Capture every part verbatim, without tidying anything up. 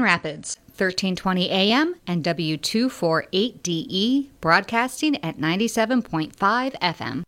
Rapids, thirteen twenty A M and W two forty-eight D E, broadcasting at ninety-seven point five F M.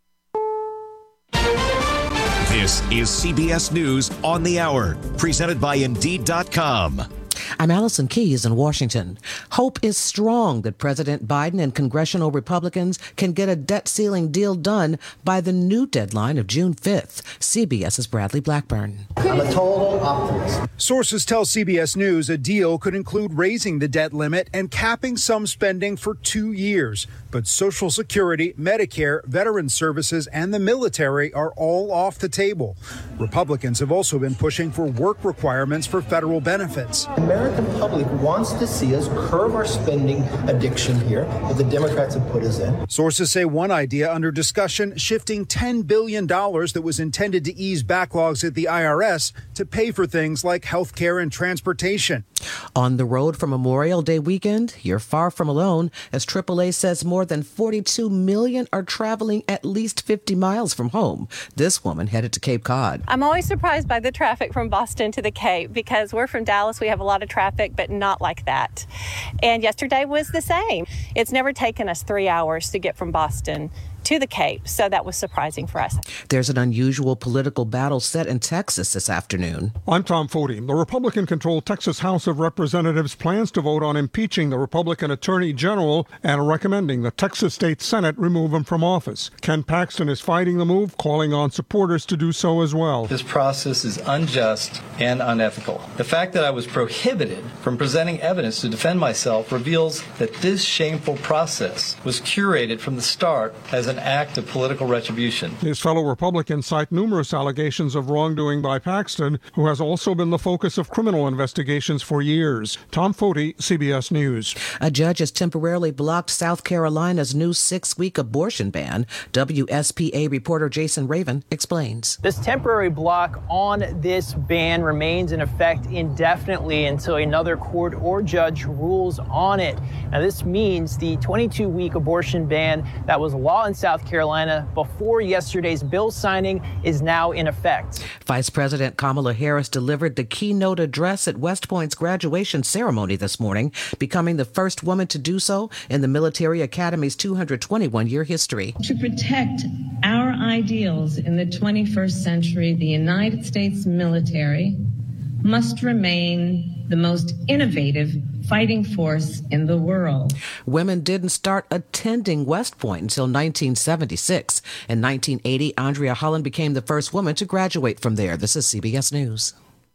This is C B S News on the Hour, presented by Indeed dot com. I'm Allison Keyes in Washington. Hope is strong that President Biden and congressional Republicans can get a debt ceiling deal done by the new deadline of June fifth. CBS's Bradley Blackburn. I'm a total optimist. Sources tell C B S News a deal could include raising the debt limit and capping some spending for two years. But Social Security, Medicare, Veterans Services, and the military are all off the table. Republicans have also been pushing for work requirements for federal benefits. The American public wants to see us curb our spending addiction here that the Democrats have put us in. Sources say one idea under discussion, shifting ten billion dollars that was intended to ease backlogs at the I R S to pay for things like health care and transportation. On the road for Memorial Day weekend, you're far from alone, as triple A says more than forty-two million are traveling at least fifty miles from home. This woman headed to Cape Cod. I'm always surprised by the traffic from Boston to the Cape because we're from Dallas. We have a lot of traffic, but not like that. And yesterday was the same. It's never taken us three hours to get from Boston to the Cape, so that was surprising for us. There's an unusual political battle set in Texas this afternoon. I'm Tom Foti. The Republican-controlled Texas House of Representatives plans to vote on impeaching the Republican Attorney General and recommending the Texas State Senate remove him from office. Ken Paxton is fighting the move, calling on supporters to do so as well. This process is unjust and unethical. The fact that I was prohibited from presenting evidence to defend myself reveals that this shameful process was curated from the start as an act of political retribution. His fellow Republicans cite numerous allegations of wrongdoing by Paxton, who has also been the focus of criminal investigations for years. Tom Foti, C B S News. A judge has temporarily blocked South Carolina's new six-week abortion ban. W S P A reporter Jason Raven explains. This temporary block on this ban remains in effect indefinitely until another court or judge rules on it. Now, this means the twenty-two week abortion ban that was law in South Carolina before yesterday's bill signing is now in effect. Vice President Kamala Harris delivered the keynote address at West Point's graduation ceremony this morning, becoming the first woman to do so in the Military Academy's two hundred twenty-one year history. To protect our ideals in the twenty-first century, the United States military must remain the most innovative fighting force in the world. Women didn't start attending West Point until nineteen seventy-six. In nineteen eighty, Andrea Holland became the first woman to graduate from there. This is C B S News.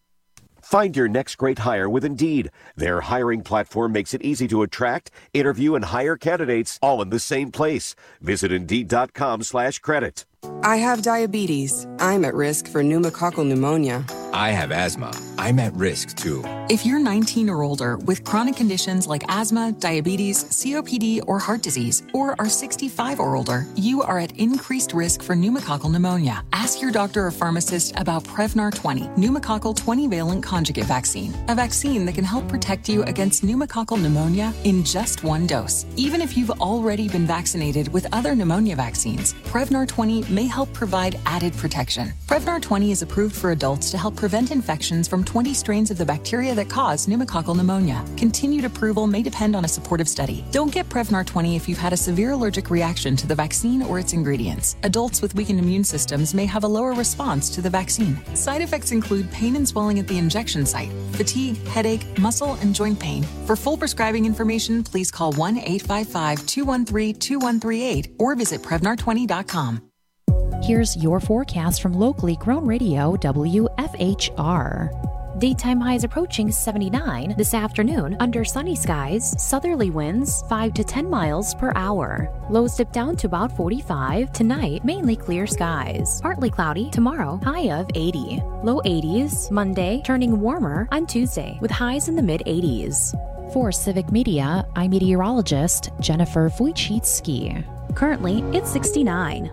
Find your next great hire with Indeed. Their hiring platform makes it easy to attract, interview, and hire candidates all in the same place. Visit Indeed.com slash credit. I have diabetes. I'm at risk for pneumococcal pneumonia. I have asthma. I'm at risk, too. If you're nineteen or older with chronic conditions like asthma, diabetes, C O P D, or heart disease, or are sixty-five or older, you are at increased risk for pneumococcal pneumonia. Ask your doctor or pharmacist about Prevnar twenty, pneumococcal twenty-valent conjugate vaccine, a vaccine that can help protect you against pneumococcal pneumonia in just one dose. Even if you've already been vaccinated with other pneumonia vaccines, Prevnar twenty may help provide added protection. Prevnar twenty is approved for adults to help prevent infections from twenty strains of the bacteria that cause pneumococcal pneumonia. Continued approval may depend on a supportive study. Don't get Prevnar twenty if you've had a severe allergic reaction to the vaccine or its ingredients. Adults with weakened immune systems may have a lower response to the vaccine. Side effects include pain and swelling at the injection site, fatigue, headache, muscle, and joint pain. For full prescribing information, please call one eight five five, two one three, two one three eight or visit Prevnar twenty dot com. Here's your forecast from locally grown radio W F H R. Daytime highs approaching seventy-nine this afternoon under sunny skies, southerly winds five to ten miles per hour. Lows dip down to about forty-five. Tonight, mainly clear skies. Partly cloudy tomorrow, high of eighty. Low eighties Monday, turning warmer on Tuesday with highs in the mid eighties. For Civic Media, I'm meteorologist Jennifer Wojcicki. Currently, it's sixty-nine.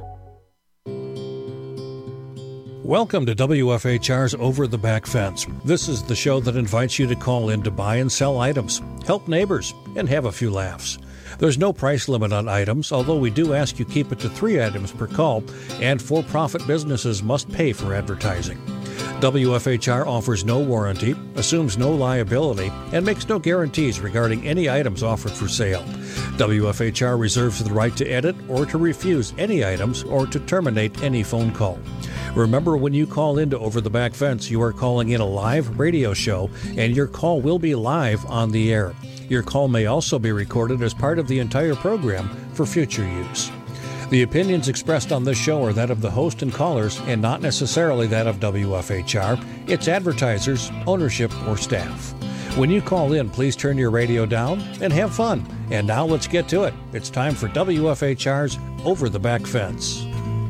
Welcome to W F H R's Over the Back Fence. This is the show that invites you to call in to buy and sell items, help neighbors, and have a few laughs. There's no price limit on items, although we do ask you keep it to three items per call, and for-profit businesses must pay for advertising. W F H R offers no warranty, assumes no liability, and makes no guarantees regarding any items offered for sale. W F H R reserves the right to edit or to refuse any items or to terminate any phone call. Remember, when you call into Over the Back Fence, you are calling in a live radio show, and your call will be live on the air. Your call may also be recorded as part of the entire program for future use. The opinions expressed on this show are that of the host and callers and not necessarily that of W F H R, its advertisers, ownership, or staff. When you call in, please turn your radio down and have fun. And now let's get to it. It's time for W F H R's Over the Back Fence.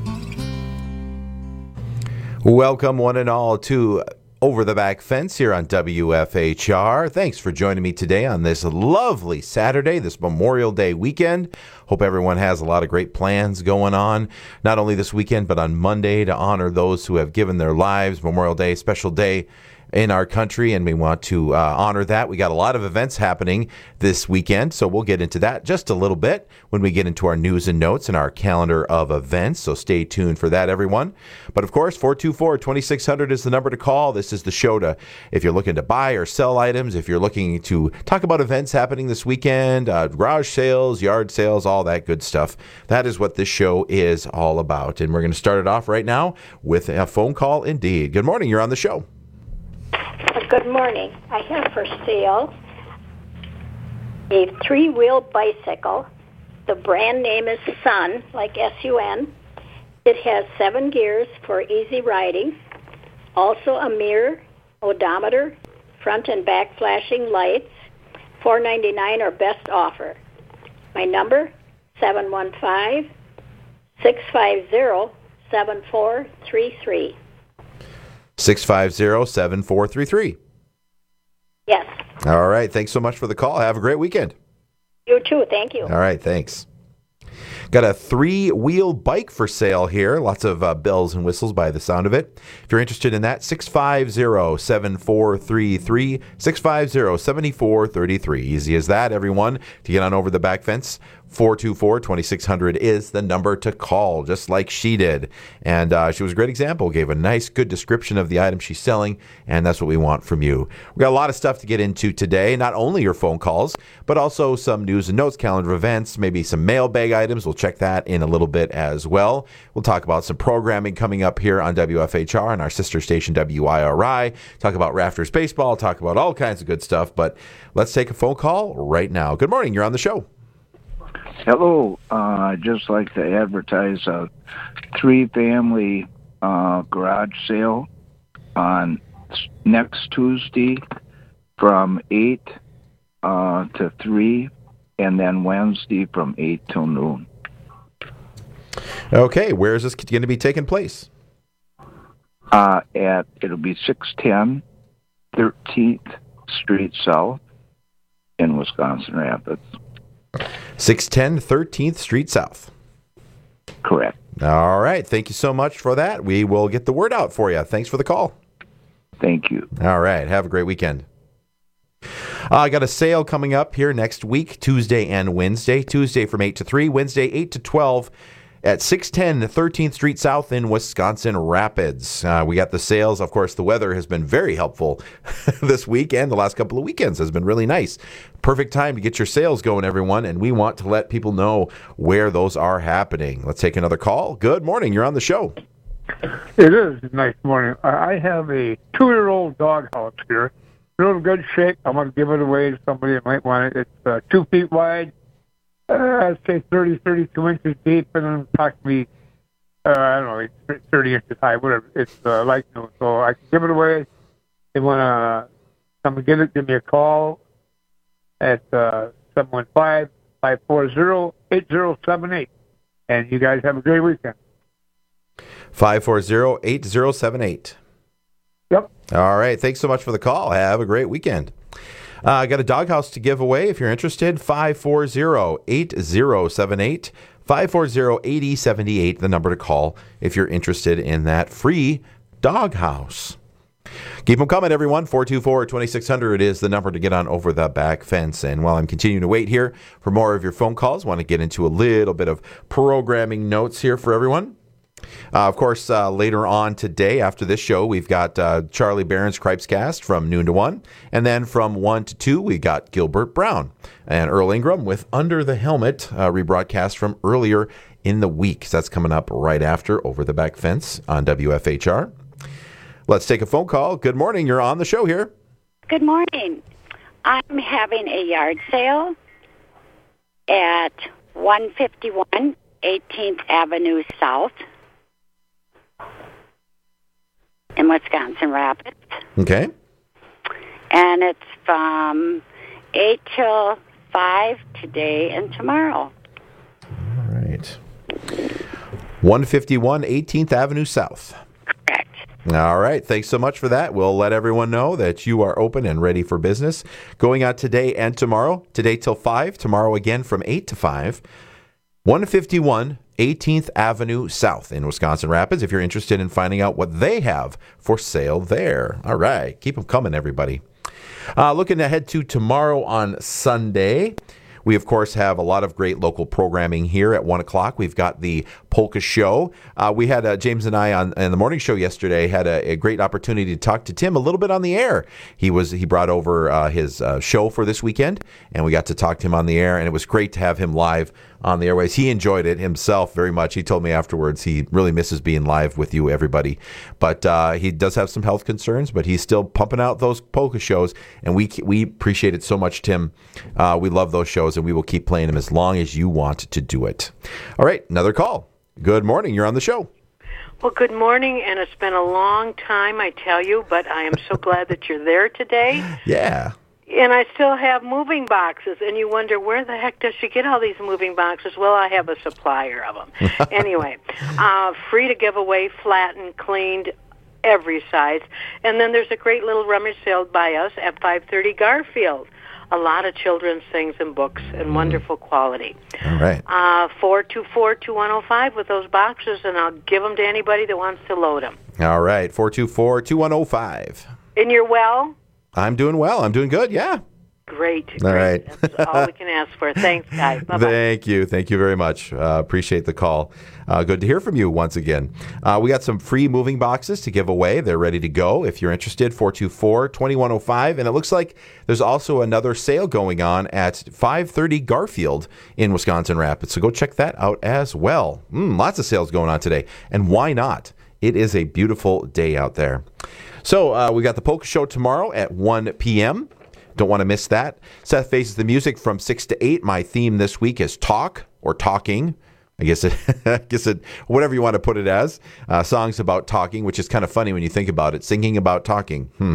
Welcome one and all to Over the Back Fence here on W F H R. Thanks for joining me today on this lovely Saturday, this Memorial Day weekend. Hope everyone has a lot of great plans going on, not only this weekend, but on Monday to honor those who have given their lives. Memorial Day, special day in our country, and we want to uh, honor that. We got a lot of events happening this weekend, so we'll get into that just a little bit when we get into our news and notes and our calendar of events, so stay tuned for that, everyone. But of course, four two four, two six zero zero is the number to call. This is the show to, if you're looking to buy or sell items, if you're looking to talk about events happening this weekend, uh, garage sales, yard sales, all that good stuff. That is what this show is all about. And we're going to start it off right now with a phone call indeed. Good morning, you're on the show. Good morning. I have for sale a three-wheel bicycle. The brand name is Sun, like S U N. It has seven gears for easy riding. Also a mirror, odometer, front and back flashing lights. four ninety-nine or best offer. My number, seven one five, six five zero, seven four three three. six five zero, seven four three three. Yes. All right. Thanks so much for the call. Have a great weekend. You too. Thank you. All right. Thanks. Got a three-wheel bike for sale here. Lots of uh, bells and whistles by the sound of it. If you're interested in that, six five zero, seven four three three, six five zero, seven four three three. Easy as that, everyone, to get on Over the Back Fence. four two four, two six zero zero is the number to call, just like she did. And uh, she was a great example, gave a nice, good description of the item she's selling, and that's what we want from you. We got a lot of stuff to get into today, not only your phone calls, but also some news and notes, calendar events, maybe some mailbag items. We'll check that in a little bit as well. We'll talk about some programming coming up here on W F H R and our sister station W I R I. Talk about Rafters Baseball, talk about all kinds of good stuff, but let's take a phone call right now. Good morning, you're on the show. Hello. Uh, I'd just like to advertise a three-family uh, garage sale on next Tuesday from eight uh, to three, and then Wednesday from eight till noon. Okay, where is this going to be taking place? Uh, at it'll be six ten thirteenth Street South in Wisconsin Rapids. six ten thirteenth Street South. Correct. All right. Thank you so much for that. We will get the word out for you. Thanks for the call. Thank you. All right. Have a great weekend. Uh, I got a sale coming up here next week, Tuesday and Wednesday. Tuesday from eight to three, Wednesday eight to twelve at six ten thirteenth Street South in Wisconsin Rapids. Uh, we got the sales. Of course, the weather has been very helpful this week, and the last couple of weekends has been really nice. Perfect time to get your sales going, everyone, and we want to let people know where those are happening. Let's take another call. Good morning. You're on the show. It is a nice morning. I have a two-year-old doghouse here. Real good shape. I'm going to give it away to somebody that might want it. It's uh, two feet wide. Uh, I'd say thirty, thirty-two inches deep, and then approximately, uh, I don't know, it's thirty inches high, whatever. It's uh, like new. So I can give it away. If you want to come and get it, give me a call at uh, seven one five, five four zero, eight zero seven eight. And you guys have a great weekend. five four zero, eight zero seven eight. Yep. All right. Thanks so much for the call. Have a great weekend. Uh, I got a doghouse to give away. If you're interested, five four zero, eight zero seven eight. five four zero, eight zero seven eight, the number to call if you're interested in that free doghouse. Keep them coming, everyone. four two four, two six zero zero is the number to get on Over the Back Fence. And while I'm continuing to wait here for more of your phone calls, want to get into a little bit of programming notes here for everyone. Uh, of course, uh, later on today, after this show, we've got uh, Charlie Barron's Cripescast from noon to one. And then from one to two, we got Gilbert Brown and Earl Ingram with Under the Helmet, uh, rebroadcast from earlier in the week. So that's coming up right after Over the Back Fence on W F H R. Let's take a phone call. Good morning. You're on the show here. Good morning. I'm having a yard sale at one fifty-one eighteenth Avenue South in Wisconsin Rapids. Okay. And it's from eight till five today and tomorrow. All right. one fifty-one eighteenth Avenue South. Correct. All right. Thanks so much for that. We'll let everyone know that you are open and ready for business. Going out today and tomorrow. Today till five. Tomorrow again from eight to five. one fifty-one eighteenth Avenue South in Wisconsin Rapids, if you're interested in finding out what they have for sale there. All right. Keep them coming, everybody. Uh, looking ahead to tomorrow on Sunday, we, of course, have a lot of great local programming here at one o'clock. We've got the Polka Show. Uh, we had, uh, James and I, on, on the morning show yesterday, had a, a great opportunity to talk to Tim a little bit on the air. He was he brought over uh, his uh, show for this weekend, and we got to talk to him on the air, and it was great to have him live on the airways. He enjoyed it himself very much. He told me afterwards he really misses being live with you, everybody. But uh, he does have some health concerns, but he's still pumping out those polka shows, and we we appreciate it so much, Tim. Uh, we love those shows, and we will keep playing them as long as you want to do it. All right, another call. Good morning. You're on the show. Well, good morning, and it's been a long time, I tell you, but I am so glad that you're there today. Yeah. And I still have moving boxes, and you wonder, where the heck does she get all these moving boxes? Well, I have a supplier of them. Anyway, uh, free to give away, flattened, cleaned, every size. And then there's a great little rummage sale by us at five thirty Garfield. A lot of children's things and books and wonderful quality. All right. Uh, four two four, two one zero five with those boxes, and I'll give them to anybody that wants to load them. All right, four two four, two one zero five. And you're well? I'm doing well. I'm doing good, yeah. Great. All great. right. That's all we can ask for. Thanks, guys. Bye-bye. Thank you. Thank you very much. Uh, appreciate the call. Uh, good to hear from you once again. Uh, we got some free moving boxes to give away. They're ready to go. If you're interested, four two four, two one zero five. And it looks like there's also another sale going on at five thirty Garfield in Wisconsin Rapids. So go check that out as well. Mm, lots of sales going on today. And why not? It is a beautiful day out there. So uh, we got the Polka Show tomorrow at one p.m. Don't want to miss that. Seth Faces the Music from six to eight. My theme this week is talk or talking. I guess it, I guess it, whatever you want to put it as. Uh, songs about talking, which is kind of funny when you think about it. Singing about talking. Hmm.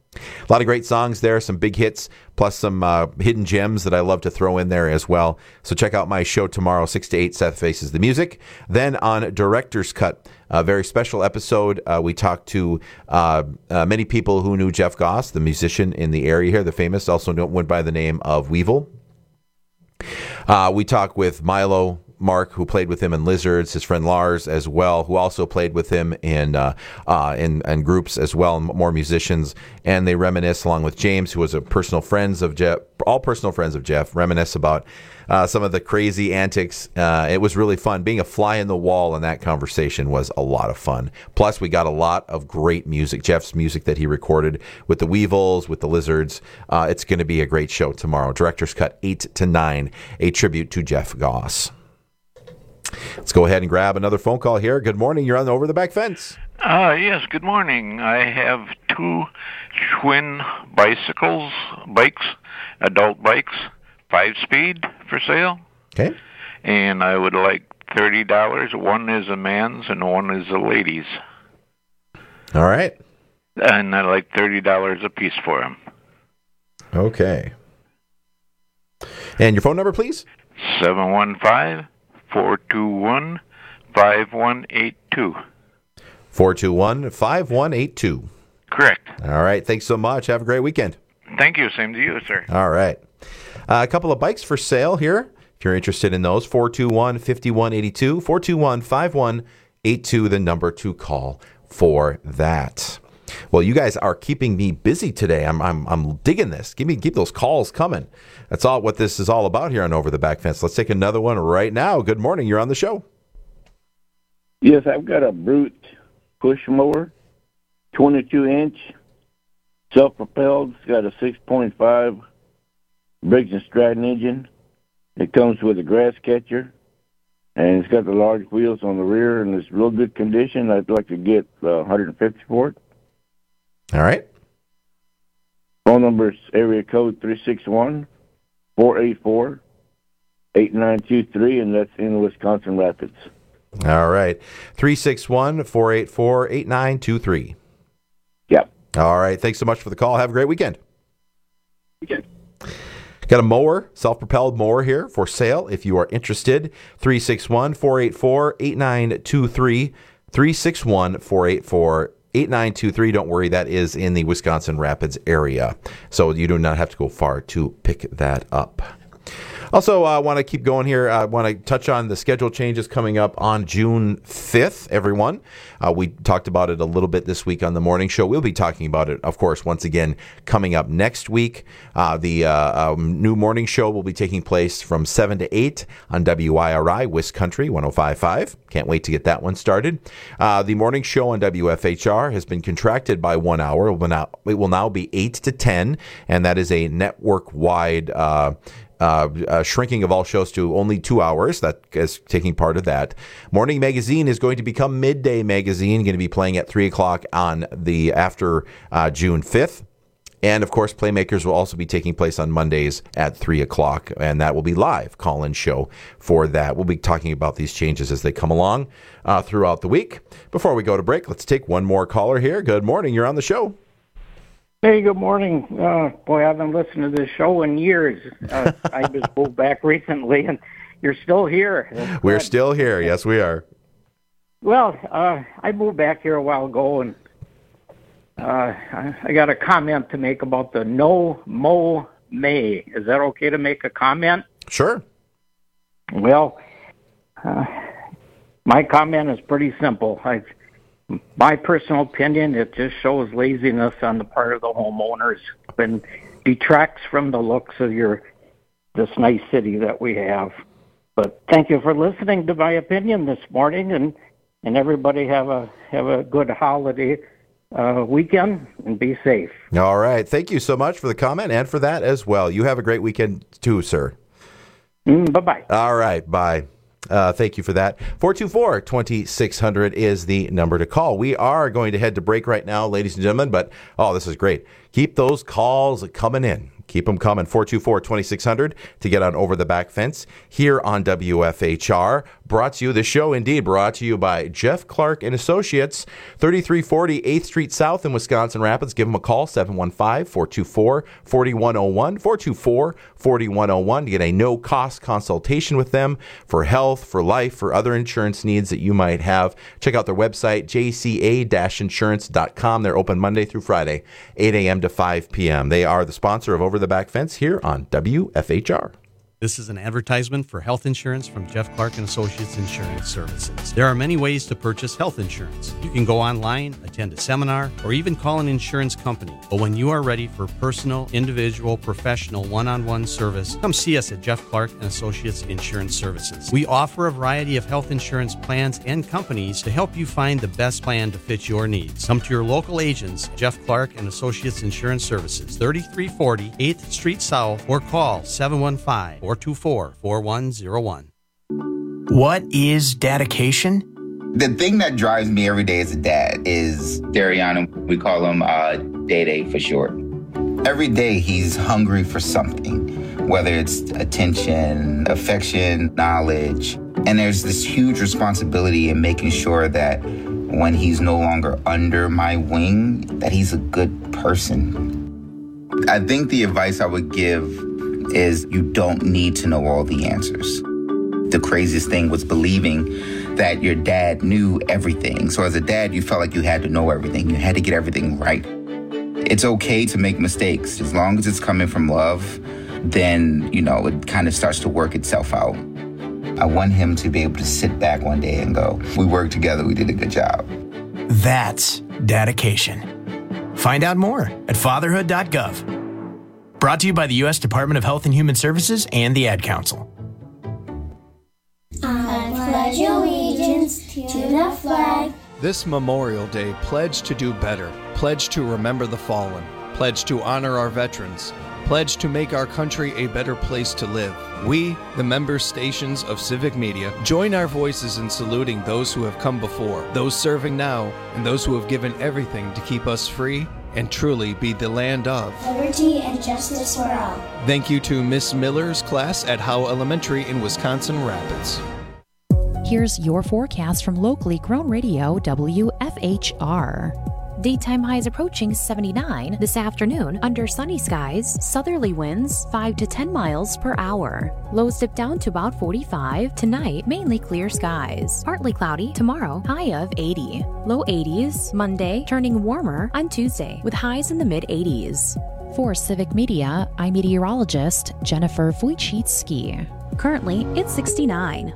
A lot of great songs there, some big hits, plus some uh, hidden gems that I love to throw in there as well. So check out my show tomorrow, six to eight, Seth Faces the Music. Then on Director's Cut, a very special episode, uh, we talked to uh, uh, many people who knew Jeff Goss, the musician in the area here, the famous, also went by the name of Weevil. Uh, we talked with Milo Mark, who played with him in Lizards, his friend Lars as well, who also played with him in uh, uh, in, in groups as well, and more musicians. And they reminisce, along with James, who was a personal friends of Jeff, all personal friends of Jeff, reminisce about uh, some of the crazy antics. Uh, it was really fun. Being a fly in the wall in that conversation was a lot of fun. Plus, we got a lot of great music, Jeff's music that he recorded with the Weevils, with the Lizards. Uh, it's going to be a great show tomorrow. Director's Cut eight to nine, a tribute to Jeff Goss. Let's go ahead and grab another phone call here. Good morning. You're on the Over the Back Fence. Uh, yes, good morning. I have two twin bicycles, bikes, adult bikes, five-speed for sale. Okay. And I would like thirty dollars. One is a man's and one is a lady's. All right. And I'd like thirty dollars a piece for them. Okay. And your phone number, please? seven one five, four two one, five one eight two. four two one, five one eight two. Correct. All right. Thanks so much. Have a great weekend. Thank you. Same to you, sir. All right. Uh, a couple of bikes for sale here. If you're interested in those, four two one, five one eight two, four two one, five one eight two, the number to call for that. Well, you guys are keeping me busy today. I'm I'm I'm digging this. Give me keep those calls coming. That's all what this is all about here on Over the Back Fence. Let's take another one right now. Good morning. You're on the show. Yes, I've got a Brute push mower, twenty-two inch, self-propelled. It's got a six point five Briggs and Stratton engine. It comes with a grass catcher, and it's got the large wheels on the rear, and it's real good condition. I'd like to get uh, one hundred fifty for it. All right. Phone number is area code three six one, four eight four, eight nine two three, and that's in Wisconsin Rapids. All right. three six one, four eight four, eight nine two three. Yep. All right. Thanks so much for the call. Have a great weekend. Weekend. Got a mower, self-propelled mower here for sale if you are interested. three six one, four eight four, eight nine two three. three six one, four eight four, eight nine two three. Don't worry, that is in the Wisconsin Rapids area. So you do not have to go far to pick that up. Also, I uh, want to keep going here. I uh, want to touch on the schedule changes coming up on June fifth, everyone. Uh, we talked about it a little bit this week on the morning show. We'll be talking about it, of course, once again, coming up next week. Uh, the uh, um, new morning show will be taking place from seven to eight on W I R I, West Country, one oh five point five. Can't wait to get that one started. Uh, the morning show on W F H R has been contracted by one hour. It will now, it will now be eight to ten, and that is a network-wide uh Uh, uh, shrinking of all shows to only two hours. That is taking part of that. Morning Magazine is going to become Midday Magazine, going to be playing at three o'clock on the after uh, June fifth. And, of course, Playmakers will also be taking place on Mondays at three o'clock, and that will be live call-in show for that. We'll be talking about these changes as they come along uh, throughout the week. Before we go to break, let's take one more caller here. Good morning. You're on the show. Hey, good morning. Uh, boy, I haven't listened to this show in years. Uh, I just moved back recently, and you're still here. That's We're good. still here. Yes, we are. Well, uh, I moved back here a while ago, and uh, I, I got a comment to make about the No Mow May. Is that okay to make a comment? Sure. Well, uh, my comment is pretty simple. I My personal opinion, it just shows laziness on the part of the homeowners and detracts from the looks of your this nice city that we have. But thank you for listening to my opinion this morning, and, and everybody have a have a good holiday uh, weekend and be safe. All right. Thank you so much for the comment and for that as well. You have a great weekend too, sir. Mm, bye-bye. All right. Bye. Uh, thank you for that. four two four, two six zero zero is the number to call. We are going to head to break right now, ladies and gentlemen, but, oh, this is great. Keep those calls coming in. Keep them coming. four two four, two six zero zero to get on Over the Back Fence here on W F H R. Brought to you, the show indeed brought to you by Jeff Clark and Associates, thirty-three forty eighth Street South in Wisconsin Rapids. Give them a call, seven one five, four two four, four one zero one, four two four, four one zero one to get a no-cost consultation with them for health, for life, for other insurance needs that you might have. Check out their website, j c a dash insurance dot com. They're open Monday through Friday, eight a.m. to five p.m. They are the sponsor of Over the Back Fence here on W F H R. This is an advertisement for health insurance from Jeff Clark and Associates Insurance Services. There are many ways to purchase health insurance. You can go online, attend a seminar, or even call an insurance company. But when you are ready for personal, individual, professional, one-on-one service, come see us at Jeff Clark and Associates Insurance Services. We offer a variety of health insurance plans and companies to help you find the best plan to fit your needs. Come to your local agents, Jeff Clark and Associates Insurance Services, thirty-three forty eighth Street South, or call seven one five, four two four, four one zero one. What is dedication? The thing that drives me every day as a dad is Dariana. We call him uh, Day-Day for short. Every day he's hungry for something, whether it's attention, affection, knowledge. And there's this huge responsibility in making sure that when he's no longer under my wing, that he's a good person. I think the advice I would give is you don't need to know all the answers. The craziest thing was believing that your dad knew everything. So as a dad, you felt like you had to know everything. You had to get everything right. It's okay to make mistakes. As long as it's coming from love, then, you know, it kind of starts to work itself out. I want him to be able to sit back one day and go, we worked together, we did a good job. That's dedication. Find out more at fatherhood dot gov. Brought to you by the U S Department of Health and Human Services and the Ad Council. I pledge allegiance allegiance to the flag. This Memorial Day, pledge to do better. Pledge to remember the fallen. Pledge to honor our veterans. Pledge to make our country a better place to live. We, the member stations of Civic Media, join our voices in saluting those who have come before, those serving now, and those who have given everything to keep us free and truly be the land of liberty and justice for all. Thank you to Miss Miller's class at Howe Elementary in Wisconsin Rapids. Here's your forecast from locally grown radio W F H R. Daytime highs approaching seventy-nine this afternoon under sunny skies, southerly winds five to ten miles per hour. Lows dip down to about forty-five. Tonight, mainly clear skies. Partly cloudy tomorrow, high of eighty. Low eighties Monday, turning warmer on Tuesday with highs in the mid eighties. For Civic Media, I'm meteorologist Jennifer Wojcicki. Currently, it's sixty-nine.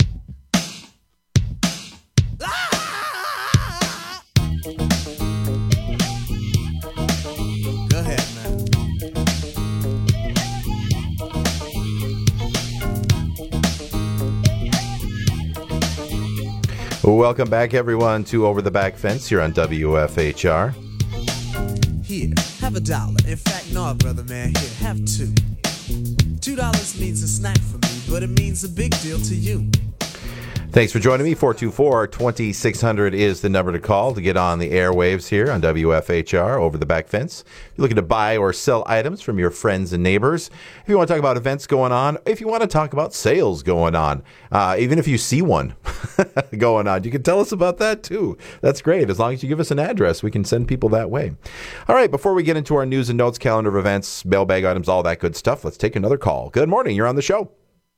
Welcome back, everyone, to Over the Back Fence here on W F H R. Here, have a dollar. In fact, no, brother, man. Here, have two. Two dollars means a snack for me, but it means a big deal to you. Thanks for joining me. four two four, two six zero zero is the number to call to get on the airwaves here on W F H R, Over the Back Fence. If you're looking to buy or sell items from your friends and neighbors, if you want to talk about events going on, if you want to talk about sales going on, uh, even if you see one going on, you can tell us about that too. That's great. As long as you give us an address, we can send people that way. All right, before we get into our news and notes, calendar of events, mailbag items, all that good stuff, let's take another call. Good morning. You're on the show.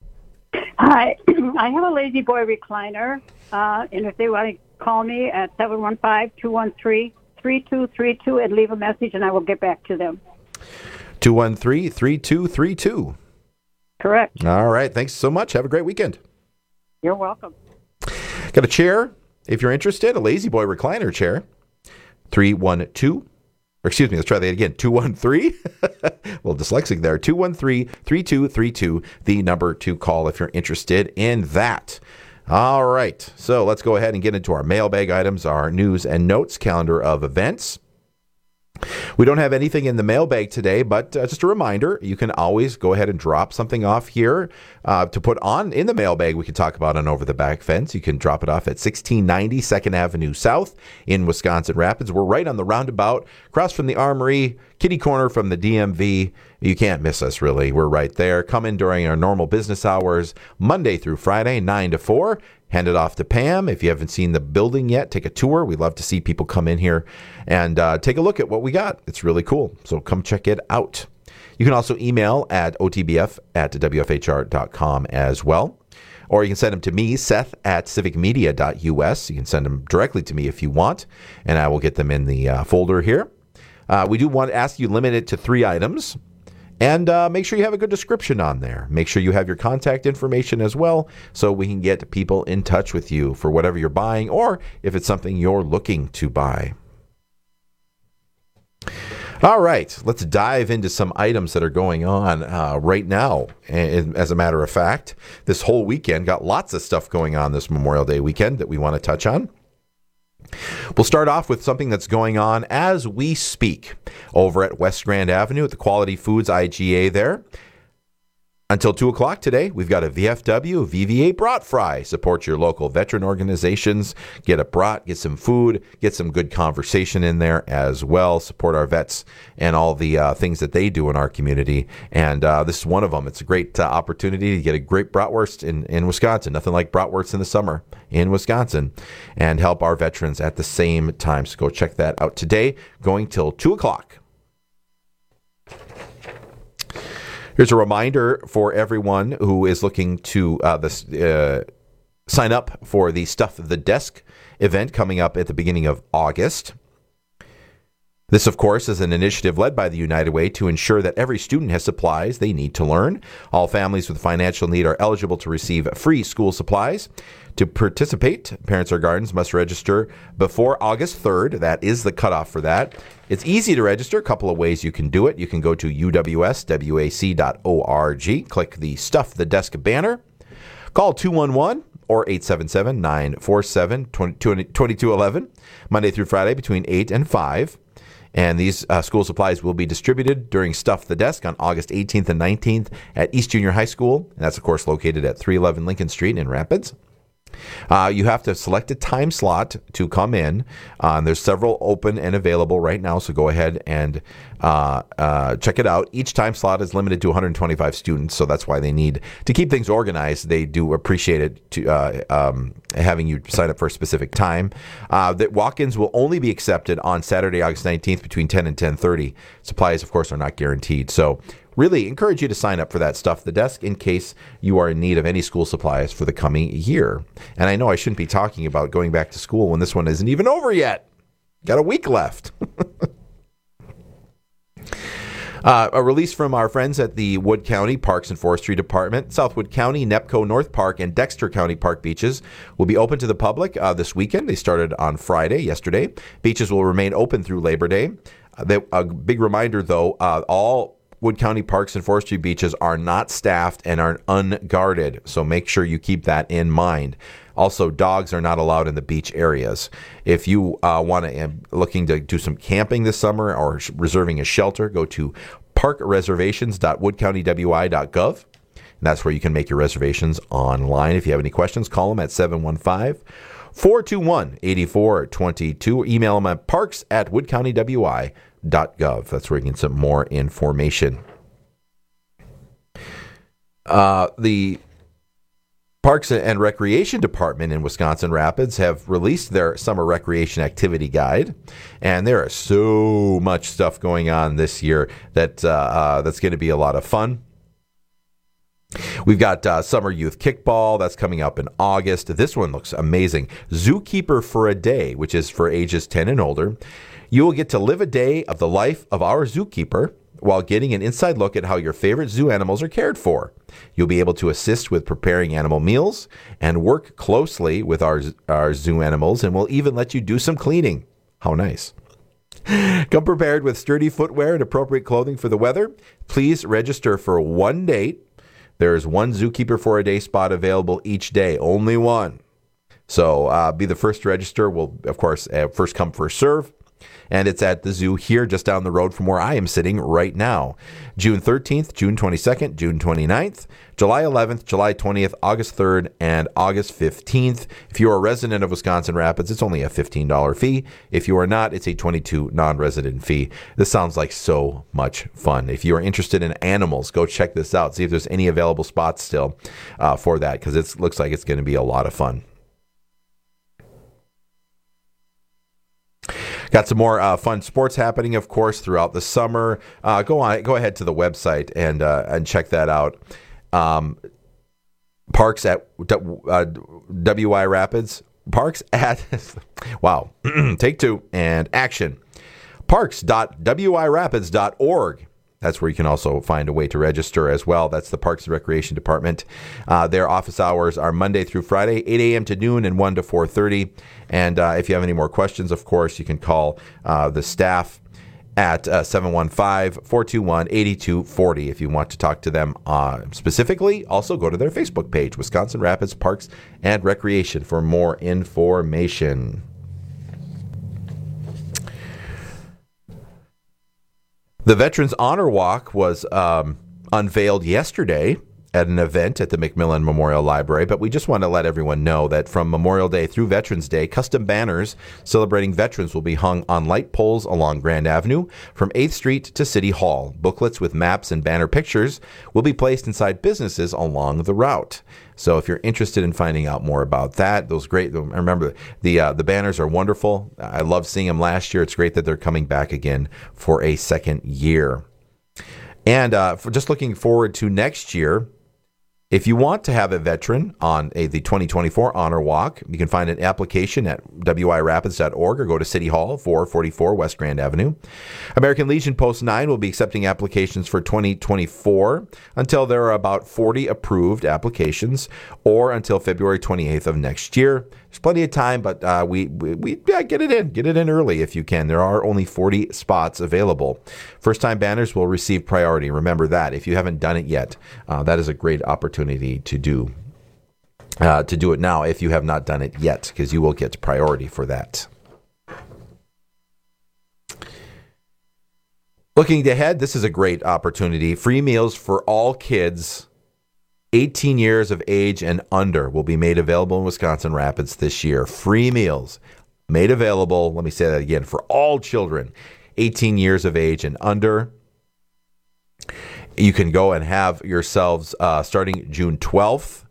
Hi, I have a Lazy Boy recliner, uh, and if they want to call me at seven one five, two one three, three two three two and leave a message, and I will get back to them. two one three, three two three two. Correct. All right, thanks so much. Have a great weekend. You're welcome. Got a chair, if you're interested, a Lazy Boy recliner chair, three one two. Or excuse me, let's try that again. two one three, a little dyslexic there. two one three, three two three two, the number to call if you're interested in that. All right, so let's go ahead and get into our mailbag items, our news and notes, calendar of events. We don't have anything in the mailbag today, but uh, just a reminder, you can always go ahead and drop something off here uh, to put on in the mailbag we can talk about on Over the Back Fence. You can drop it off at sixteen ninety second Avenue South in Wisconsin Rapids. We're right on the roundabout, across from the Armory, kitty corner from the D M V. You can't miss us, really. We're right there. Come in during our normal business hours, Monday through Friday, nine to four. Hand it off to Pam. If you haven't seen the building yet, take a tour. We'd love to see people come in here and uh, take a look at what we got. It's really cool. So come check it out. You can also email at o t b f at w f h r dot com as well. Or you can send them to me, Seth, at civic media dot u s. You can send them directly to me if you want, and I will get them in the uh, folder here. Uh, we do want to ask you limit it to three items. And uh, make sure you have a good description on there. Make sure you have your contact information as well so we can get people in touch with you for whatever you're buying or if it's something you're looking to buy. All right, let's dive into some items that are going on uh, right now. And as a matter of fact, this whole weekend got lots of stuff going on this Memorial Day weekend that we want to touch on. We'll start off with something that's going on as we speak over at West Grand Avenue at the Quality Foods I G A there. Until two o'clock today, we've got a V F W V V A Brat Fry. Support your local veteran organizations. Get a brat, get some food, get some good conversation in there as well. Support our vets and all the uh, things that they do in our community. And uh, this is one of them. It's a great uh, opportunity to get a great bratwurst in, in Wisconsin. Nothing like bratwurst in the summer in Wisconsin. And help our veterans at the same time. So go check that out today, going till two o'clock. Here's a reminder for everyone who is looking to uh, this, uh, sign up for the Stuff the Desk event coming up at the beginning of August. This, of course, is an initiative led by the United Way to ensure that every student has supplies they need to learn. All families with financial need are eligible to receive free school supplies. To participate, parents or guardians must register before August third. That is the cutoff for that. It's easy to register. A couple of ways you can do it. You can go to u w s w a c dot org, click the Stuff the Desk banner, call two one one, or eight seven seven, nine four seven, two two one one, Monday through Friday between eight and five. And these uh, school supplies will be distributed during Stuff the Desk on August eighteenth and nineteenth at East Junior High School. And that's, of course, located at three eleven Lincoln Street in Rapids. Uh, you have to select a time slot to come in. Uh, and there's several open and available right now, so go ahead and uh, uh, check it out. Each time slot is limited to one hundred twenty-five students, so that's why they need to keep things organized. They do appreciate it to uh, um, having you sign up for a specific time. Uh, that walk-ins will only be accepted on Saturday, August nineteenth between ten and ten thirty. Supplies, of course, are not guaranteed. So really encourage you to sign up for that Stuff the Desk in case you are in need of any school supplies for the coming year. And I know I shouldn't be talking about going back to school when this one isn't even over yet. Got a week left. Uh, a release from our friends at the Wood County Parks and Forestry Department. Southwood County, Nepco North Park, and Dexter County Park beaches will be open to the public uh, this weekend. They started on Friday, yesterday. Beaches will remain open through Labor Day. Uh, they, a big reminder, though, uh, all Wood County Parks and Forestry beaches are not staffed and are unguarded, so make sure you keep that in mind. Also, dogs are not allowed in the beach areas. If you uh, want to, uh, looking to do some camping this summer or sh- reserving a shelter, go to park reservations dot wood county w i dot gov. And that's where you can make your reservations online. If you have any questions, call them at seven one five, four two one, eight four two two or email them at parks at wood county w i dot gov. That's where you can get some more information. Uh, the Parks and Recreation Department in Wisconsin Rapids have released their summer recreation activity guide, and there is so much stuff going on this year that uh, uh, that's going to be a lot of fun. We've got uh, Summer Youth Kickball. That's coming up in August. This one looks amazing. Zookeeper for a Day, which is for ages ten and older. You will get to live a day of the life of our zookeeper while getting an inside look at how your favorite zoo animals are cared for. You'll be able to assist with preparing animal meals and work closely with our, our zoo animals, and we'll even let you do some cleaning. How nice. Come prepared with sturdy footwear and appropriate clothing for the weather. Please register for one date. There is one Zookeeper for a Day spot available each day, only one. So uh, be the first to register. We'll, of course, uh, first come, first serve. And it's at the zoo here just down the road from where I am sitting right now. June thirteenth, June twenty-second, June twenty-ninth, July eleventh, July twentieth, August third, and August fifteenth. If you are a resident of Wisconsin Rapids, it's only a fifteen dollars fee. If you are not, it's a twenty-two dollars non-resident fee. This sounds like so much fun. If you are interested in animals, go check this out. See if there's any available spots still uh, for that, because it looks like it's going to be a lot of fun. Got some more uh, fun sports happening, of course, throughout the summer. Uh, go on, go ahead to the website and uh, and check that out. Um, Parks at uh, W I Rapids. Parks at wow. Take two and action. parks dot w i rapids dot org. That's where you can also find a way to register as well. That's the Parks and Recreation Department. Uh, their office hours are Monday through Friday, eight a.m. to noon and one to four thirty. And uh, if you have any more questions, of course, you can call uh, the staff at uh, seven one five, four two one, eight two four zero if you want to talk to them uh, specifically. Also, go to their Facebook page, Wisconsin Rapids Parks and Recreation, for more information. The Veterans Honor Walk was um, unveiled yesterday at an event at the McMillan Memorial Library, but we just want to let everyone know that from Memorial Day through Veterans Day, custom banners celebrating veterans will be hung on light poles along Grand Avenue from eighth Street to City Hall. Booklets with maps and banner pictures will be placed inside businesses along the route. So if you're interested in finding out more about that, those great, remember the uh, the banners are wonderful. I love seeing them last year. It's great that they're coming back again for a second year. And uh, for just looking forward to next year, if you want to have a veteran on a, the twenty twenty-four Honor Walk, you can find an application at w i rapids dot org or go to City Hall, four forty-four West Grand Avenue. American Legion Post nine will be accepting applications for twenty twenty-four until there are about forty approved applications, or until February twenty-eighth of next year. There's plenty of time, but uh, we, we, we yeah, get it in. Get it in early if you can. There are only forty spots available. First-time banners will receive priority. Remember that. If you haven't done it yet, uh, that is a great opportunity to do. uh, to do it now if you have not done it yet, because you will get priority for that. Looking ahead, this is a great opportunity. Free meals for all kids eighteen years of age and under will be made available in Wisconsin Rapids this year. Free meals made available, let me say that again, for all children eighteen years of age and under. You can go and have yourselves uh, starting June twelfth,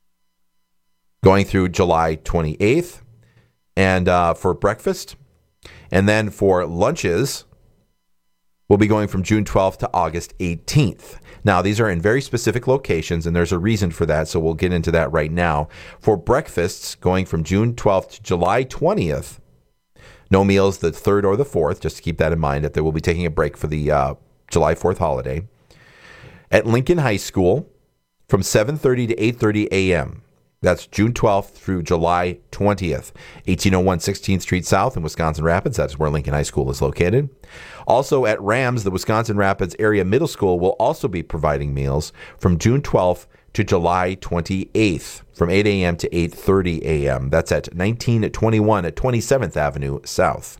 going through July twenty-eighth, and uh, for breakfast. And then for lunches, we'll be going from June twelfth to August eighteenth. Now, these are in very specific locations, and there's a reason for that, so we'll get into that right now. For breakfasts, going from June twelfth to July twentieth, no meals the third or the fourth, just to keep that in mind, that they will be taking a break for the uh, July fourth holiday. At Lincoln High School, from seven thirty to eight thirty a.m., that's June twelfth through July twentieth. eighteen oh one sixteenth Street South in Wisconsin Rapids. That's where Lincoln High School is located. Also at Rams, the Wisconsin Rapids Area Middle School will also be providing meals from June twelfth to July twenty-eighth from eight a.m. to eight thirty a.m. That's at nineteen twenty-one at twenty-seventh Avenue South.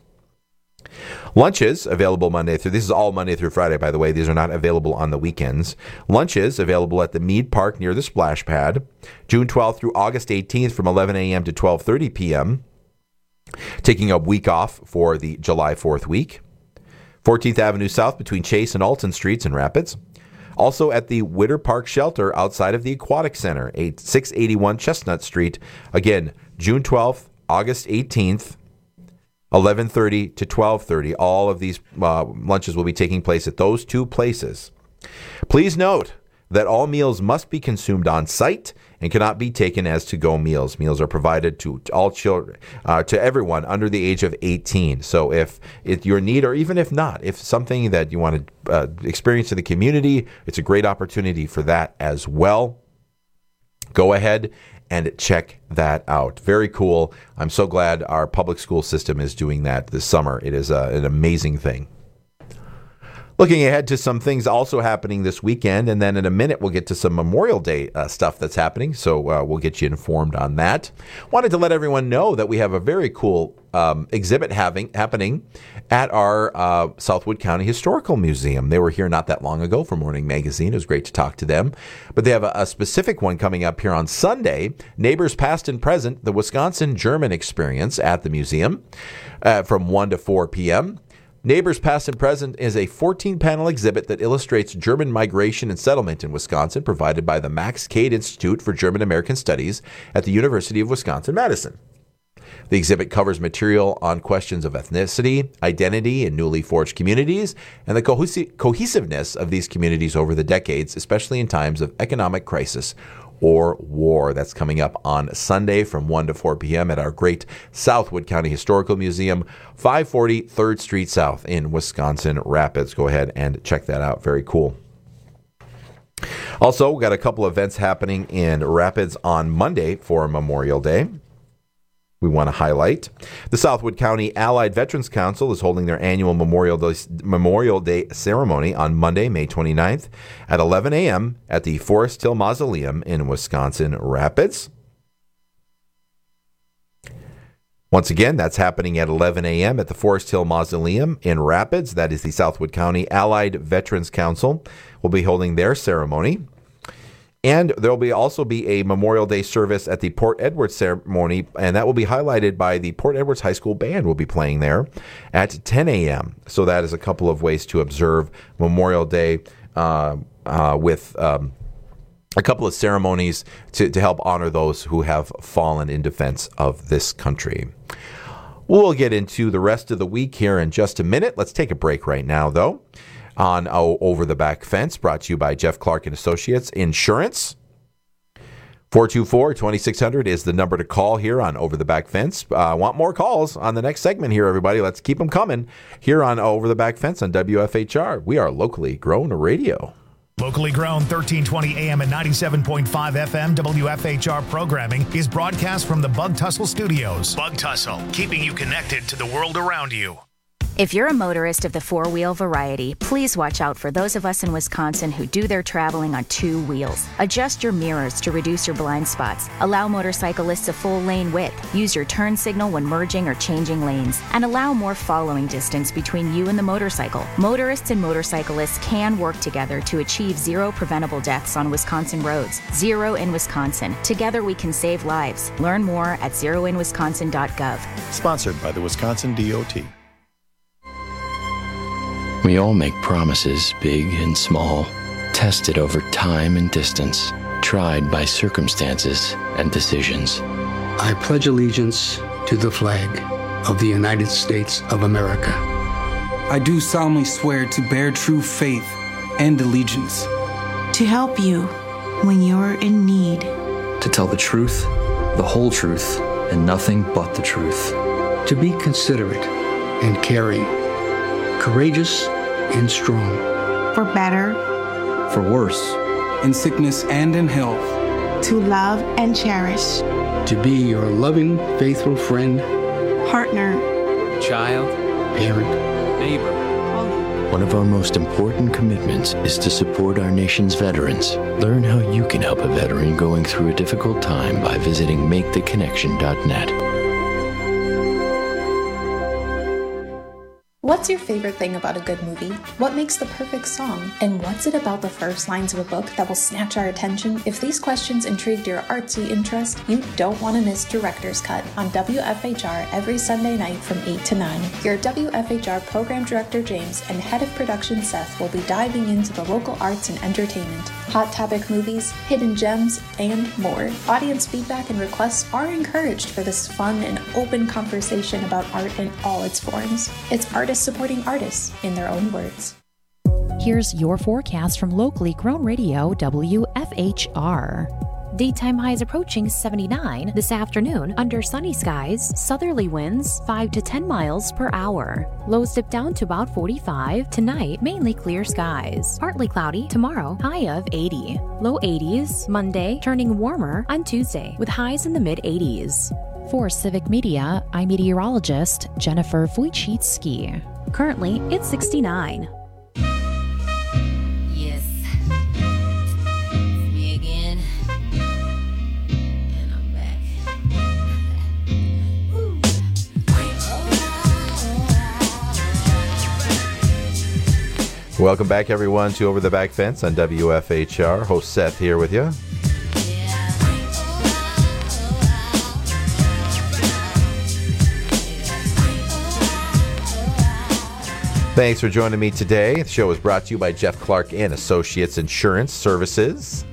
Lunches available Monday through, this is all Monday through Friday, by the way. These are not available on the weekends. Lunches available at the Mead Park near the Splash Pad, June twelfth through August eighteenth from eleven a.m. to twelve thirty p.m. Taking a week off for the July fourth week. fourteenth Avenue South between Chase and Alton Streets in Rapids. Also at the Witter Park Shelter outside of the Aquatic Center, six eighty-one Chestnut Street. Again, June twelfth, August eighteenth, eleven thirty to twelve thirty. All of these uh, lunches will be taking place at those two places. Please note that all meals must be consumed on site and cannot be taken as to-go meals. Meals are provided to, to all children, uh, to everyone under the age of eighteen. So if, if you're in need, or even if not, if something that you want to uh, experience in the community, it's a great opportunity for that as well. Go ahead and check that out. Very cool. I'm so glad our public school system is doing that this summer. It is a, an amazing thing. Looking ahead to some things also happening this weekend, and then in a minute we'll get to some Memorial Day uh, stuff that's happening, so uh, we'll get you informed on that. Wanted to let everyone know that we have a very cool um, exhibit having happening at our uh, Southwood County Historical Museum. They were here not that long ago for Morning Magazine. It was great to talk to them. But they have a, a specific one coming up here on Sunday, Neighbors Past and Present, the Wisconsin German Experience at the museum uh, from one to four p.m. Neighbors Past and Present is a fourteen-panel exhibit that illustrates German migration and settlement in Wisconsin, provided by the Max Cade Institute for German American Studies at the University of Wisconsin-Madison. The exhibit covers material on questions of ethnicity, identity in newly forged communities, and the cohesi- cohesiveness of these communities over the decades, especially in times of economic crisis or war. That's coming up on Sunday from one to four p.m. at our great Southwood County Historical Museum, five forty third Street South in Wisconsin Rapids. Go ahead and check that out. Very cool. Also, we got a couple events happening in Rapids on Monday for Memorial Day. We want to highlight. The Southwood County Allied Veterans Council is holding their annual Memorial Day, Memorial Day ceremony on Monday, May twenty-ninth at eleven a.m. at the Forest Hill Mausoleum in Wisconsin Rapids. Once again, that's happening at eleven a.m. at the Forest Hill Mausoleum in Rapids. That is the Southwood County Allied Veterans Council will be holding their ceremony. And there will be also be a Memorial Day service at the Port Edwards ceremony, and that will be highlighted by the Port Edwards High School Band will be playing there at ten a.m. So that is a couple of ways to observe Memorial Day uh, uh, with um, a couple of ceremonies to, to help honor those who have fallen in defense of this country. We'll get into the rest of the week here in just a minute. Let's take a break right now, though. On oh, Over the Back Fence, brought to you by Jeff Clark and Associates Insurance. four two four, two six zero zero is the number to call here on Over the Back Fence. I uh, want more calls on the next segment here, everybody. Let's keep them coming here on Over the Back Fence on W F H R. We are locally grown radio. Locally grown thirteen twenty A M and ninety-seven point five F M W F H R programming is broadcast from the Bug Tussle Studios. Bug Tussle, keeping you connected to the world around you. If you're a motorist of the four-wheel variety, please watch out for those of us in Wisconsin who do their traveling on two wheels. Adjust your mirrors to reduce your blind spots. Allow motorcyclists a full lane width. Use your turn signal when merging or changing lanes. And allow more following distance between you and the motorcycle. Motorists and motorcyclists can work together to achieve zero preventable deaths on Wisconsin roads. Zero in Wisconsin. Together we can save lives. Learn more at zero in wisconsin dot gov. Sponsored by the Wisconsin D O T. We all make promises, big and small, tested over time and distance, tried by circumstances and decisions. I pledge allegiance to the flag of the United States of America. I do solemnly swear to bear true faith and allegiance. To help you when you're in need. To tell the truth, the whole truth, and nothing but the truth. To be considerate and caring. Courageous and strong. For better. For worse. In sickness and in health. To love and cherish. To be your loving, faithful friend. Partner. Child. Parent. Neighbor. One of our most important commitments is to support our nation's veterans. Learn how you can help a veteran going through a difficult time by visiting make the connection dot net. What's your favorite thing about a good movie? What makes the perfect song? And what's it about the first lines of a book that will snatch our attention? If these questions intrigued your artsy interest, you don't want to miss Director's Cut on W F H R every Sunday night from eight to nine. Your W F H R Program Director James and Head of Production Seth will be diving into the local arts and entertainment, hot topic movies, hidden gems, and more. Audience feedback and requests are encouraged for this fun and open conversation about art in all its forms. It's artists supporting artists in their own words. Here's your forecast from locally grown radio W F H R. Daytime highs approaching seventy-nine this afternoon under sunny skies, southerly winds five to ten miles per hour. Lows dip down to about forty-five. Tonight, mainly clear skies. Partly cloudy tomorrow, high of eighty. Low eighties Monday, turning warmer on Tuesday with highs in the mid eighties. For Civic Media, I'm meteorologist Jennifer Wojcicki. Currently, it's sixty-nine. Yes, it's me again, and I'm back. Welcome back, everyone, to Over the Back Fence on W F H R. Host Seth here with you. Thanks for joining me today. The show is brought to you by Jeff Clark and Associates Insurance Services.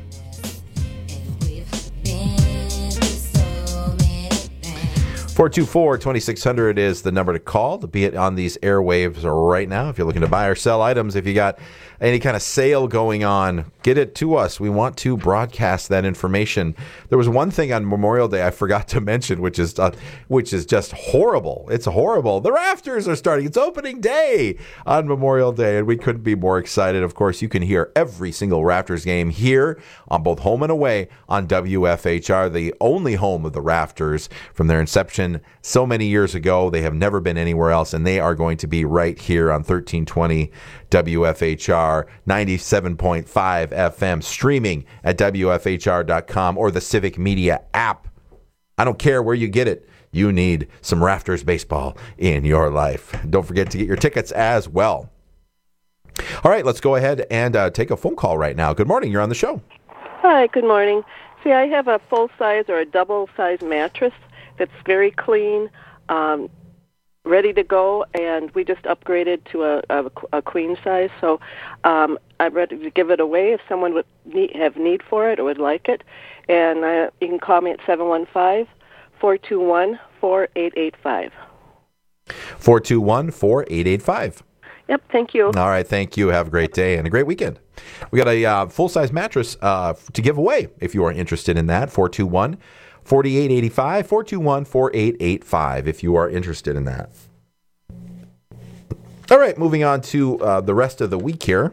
four two four, two six zero zero is the number to call to be it on these airwaves right now. If you're looking to buy or sell items, if you got any kind of sale going on, get it to us. We want to broadcast that information. There was one thing on Memorial Day I forgot to mention, which is uh, which is just horrible. It's horrible. The Rafters are starting. It's opening day on Memorial Day, and we couldn't be more excited. Of course, you can hear every single Rafters game here on both home and away on W F H R, the only home of the Rafters from their inception so many years ago. They have never been anywhere else, and they are going to be right here on thirteen twenty W F H R, ninety-seven point five F M, streaming at W F H R dot com or the Civic Media app. I don't care where you get it. You need some Rafters baseball in your life. Don't forget to get your tickets as well. All right, let's go ahead and uh, take a phone call right now. Good morning. You're on the show. Hi, good morning. See, I have a full-size or a double-size mattress that's very clean, um, ready to go, and we just upgraded to a, a, a queen size. So um, I'm ready to give it away if someone would need, have need for it or would like it. And uh, you can call me at seven one five, four two one, four eight eight five. four two one, four eight eight five. Yep, thank you. All right, thank you. Have a great day and a great weekend. We got a uh, full-size mattress uh, to give away if you are interested in that. four two one, four eight eight five, four two one, four eight eight five if you are interested in that. All right, moving on to uh, the rest of the week here.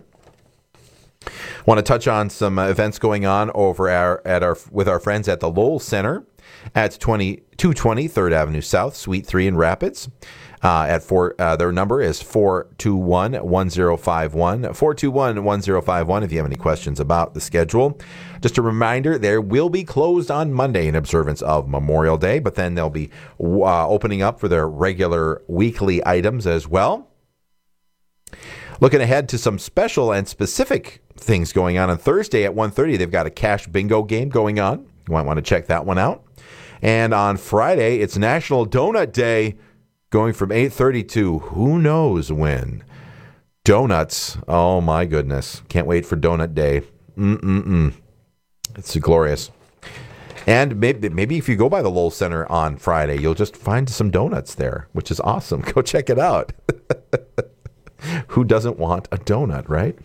Want to touch on some uh, events going on over our at our with our friends at the Lowell Center. at two twenty third Avenue South, Suite three in Rapids. Uh, at four, uh, their number is four two one, one zero five one, four two one, one zero five one if you have any questions about the schedule. Just a reminder, they will be closed on Monday in observance of Memorial Day, but then they'll be uh, opening up for their regular weekly items as well. Looking ahead to some special and specific things going on on Thursday at one thirty, they've got a cash bingo game going on. You might want to check that one out. And on Friday, it's National Donut Day, going from eight thirty to who knows when. Donuts. Oh, my goodness. Can't wait for Donut Day. Mm-mm-mm. It's glorious. And maybe, maybe if you go by the Lowell Center on Friday, you'll just find some donuts there, which is awesome. Go check it out. Who doesn't want a donut, right?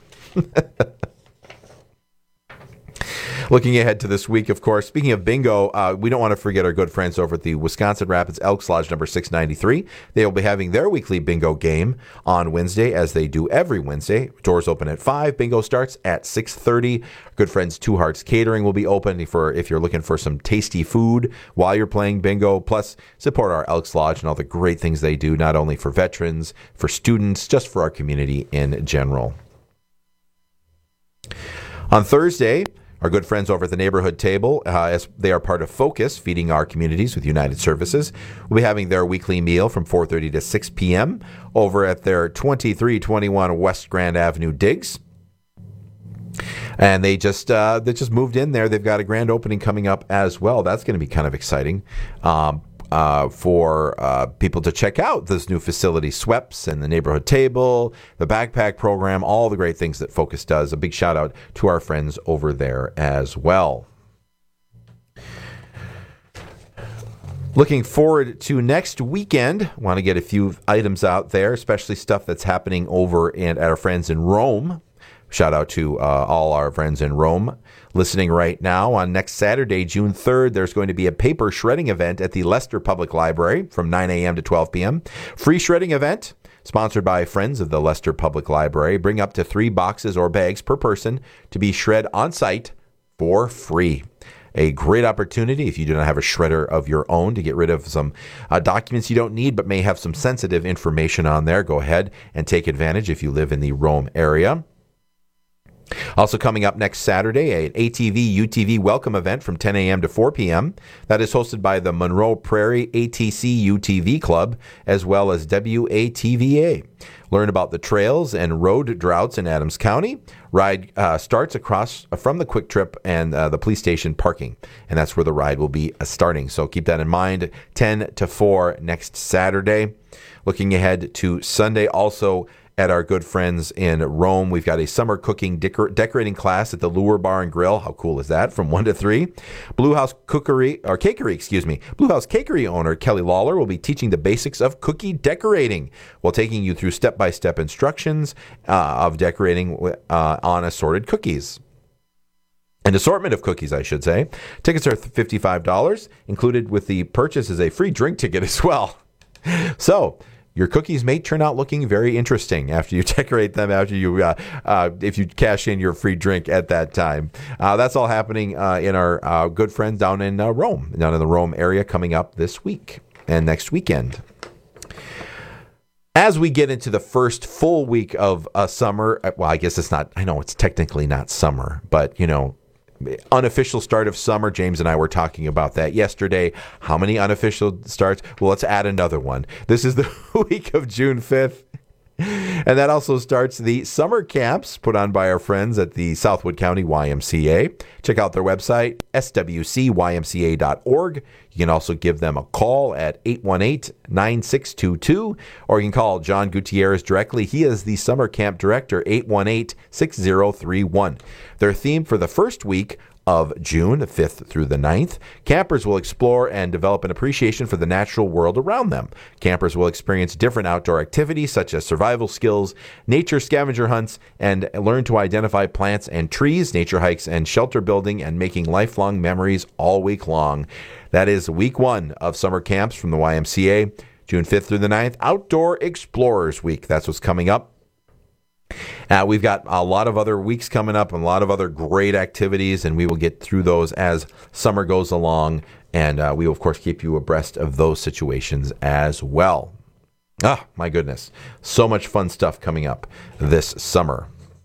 Looking ahead to this week, of course, speaking of bingo, uh, we don't want to forget our good friends over at the Wisconsin Rapids Elks Lodge number six ninety-three. They will be having their weekly bingo game on Wednesday, as they do every Wednesday. Doors open at five. Bingo starts at six thirty. Good friends Two Hearts Catering will be open for if you're looking for some tasty food while you're playing bingo. Plus, support our Elks Lodge and all the great things they do, not only for veterans, for students, just for our community in general. On Thursday, our good friends over at the Neighborhood Table, uh, as they are part of Focus, feeding our communities with United Services, will be having their weekly meal from four thirty to six p.m. over at their twenty-three twenty-one West Grand Avenue Digs. And they just uh, they just moved in there. They've got a grand opening coming up as well. That's going to be kind of exciting. Um, Uh, for uh, people to check out this new facility, Sweps and the Neighborhood Table, the backpack program, all the great things that Focus does. A big shout out to our friends over there as well. Looking forward to next weekend. Want to get a few items out there, especially stuff that's happening over and at our friends in Rome. Shout out to uh, all our friends in Rome listening right now. On next Saturday, June third, there's going to be a paper shredding event at the Leicester Public Library from nine a.m. to twelve p.m. Free shredding event sponsored by friends of the Leicester Public Library. Bring up to three boxes or bags per person to be shred on site for free. A great opportunity if you do not have a shredder of your own to get rid of some uh, documents you don't need but may have some sensitive information on there. Go ahead and take advantage if you live in the Rome area. Also coming up next Saturday, an A T V U T V welcome event from ten a.m. to four p.m. That is hosted by the Monroe Prairie A T C U T V Club as well as W A T V A. Learn about the trails and road droughts in Adams County. Ride uh, starts across from the Quick Trip and uh, the police station parking, and that's where the ride will be uh, starting. So keep that in mind, ten to four next Saturday. Looking ahead to Sunday, also at our good friends in Rome, we've got a summer cooking decor- decorating class at the Lure Bar and Grill. How cool is that? From one to three. Blue House Cookery, or Cakery, excuse me. Blue House Cakery owner Kelly Lawler will be teaching the basics of cookie decorating while taking you through step-by-step instructions uh, of decorating uh, on assorted cookies. An assortment of cookies, I should say. Tickets are fifty-five dollars. Included with the purchase is a free drink ticket as well. So, your cookies may turn out looking very interesting after you decorate them, after you, uh, uh, if you cash in your free drink at that time. Uh, that's all happening uh, in our uh, good friends down in uh, Rome, down in the Rome area, coming up this week and next weekend. As we get into the first full week of uh, summer, well, I guess it's not, I know it's technically not summer, but, you know, unofficial start of summer. James and I were talking about that yesterday. How many unofficial starts? Well, let's add another one. This is the week of June fifth. And that also starts the summer camps put on by our friends at the Southwood County Y M C A. Check out their website, S W C Y M C A dot org. You can also give them a call at eight one eight, nine six two two, or you can call John Gutierrez directly. He is the summer camp director, eight one eight, six zero three one. Their theme for the first week of June, the fifth through the ninth, campers will explore and develop an appreciation for the natural world around them. Campers will experience different outdoor activities such as survival skills, nature scavenger hunts, and learn to identify plants and trees, nature hikes, and shelter building, and making lifelong memories all week long. That is week one of summer camps from the Y M C A, June fifth through the ninth, Outdoor Explorers Week. That's what's coming up. Uh, we've got a lot of other weeks coming up and a lot of other great activities, and we will get through those as summer goes along. And uh, we will, of course, keep you abreast of those situations as well. Ah, my goodness. So much fun stuff coming up this summer.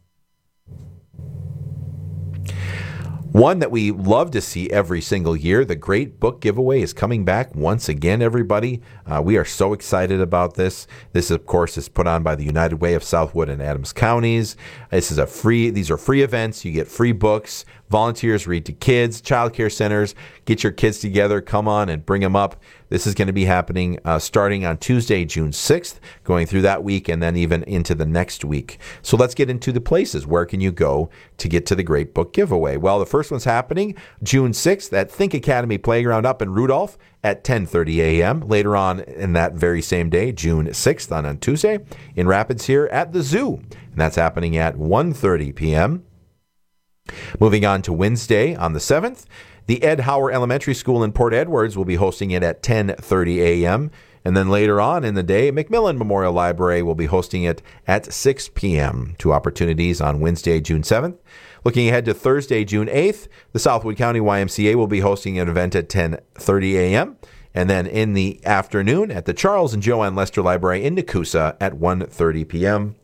One that we love to see every single year, the Great Book Giveaway is coming back once again, everybody. Uh, we are so excited about this. This, of course, is put on by the United Way of Southwood and Adams counties. This is a free, these are free events. You get free books. Volunteers read to kids, child care centers. Get your kids together. Come on and bring them up. This is going to be happening uh, starting on Tuesday, June sixth, going through that week and then even into the next week. So let's get into the places. Where can you go to get to the Great Book Giveaway? Well, the first one's happening June sixth at Think Academy Playground up in Rudolph at ten thirty a.m. Later on in that very same day, June sixth, on, on Tuesday, in Rapids here at the Zoo. And that's happening at one thirty p.m. Moving on to Wednesday on the seventh, the Ed Hauer Elementary School in Port Edwards will be hosting it at ten thirty a.m. And then later on in the day, McMillan Memorial Library will be hosting it at six p.m. Two opportunities on Wednesday, June seventh. Looking ahead to Thursday, June eighth, the Southwood County Y M C A will be hosting an event at ten thirty a.m. And then in the afternoon at the Charles and Joanne Lester Library in Nakusa at one thirty p.m.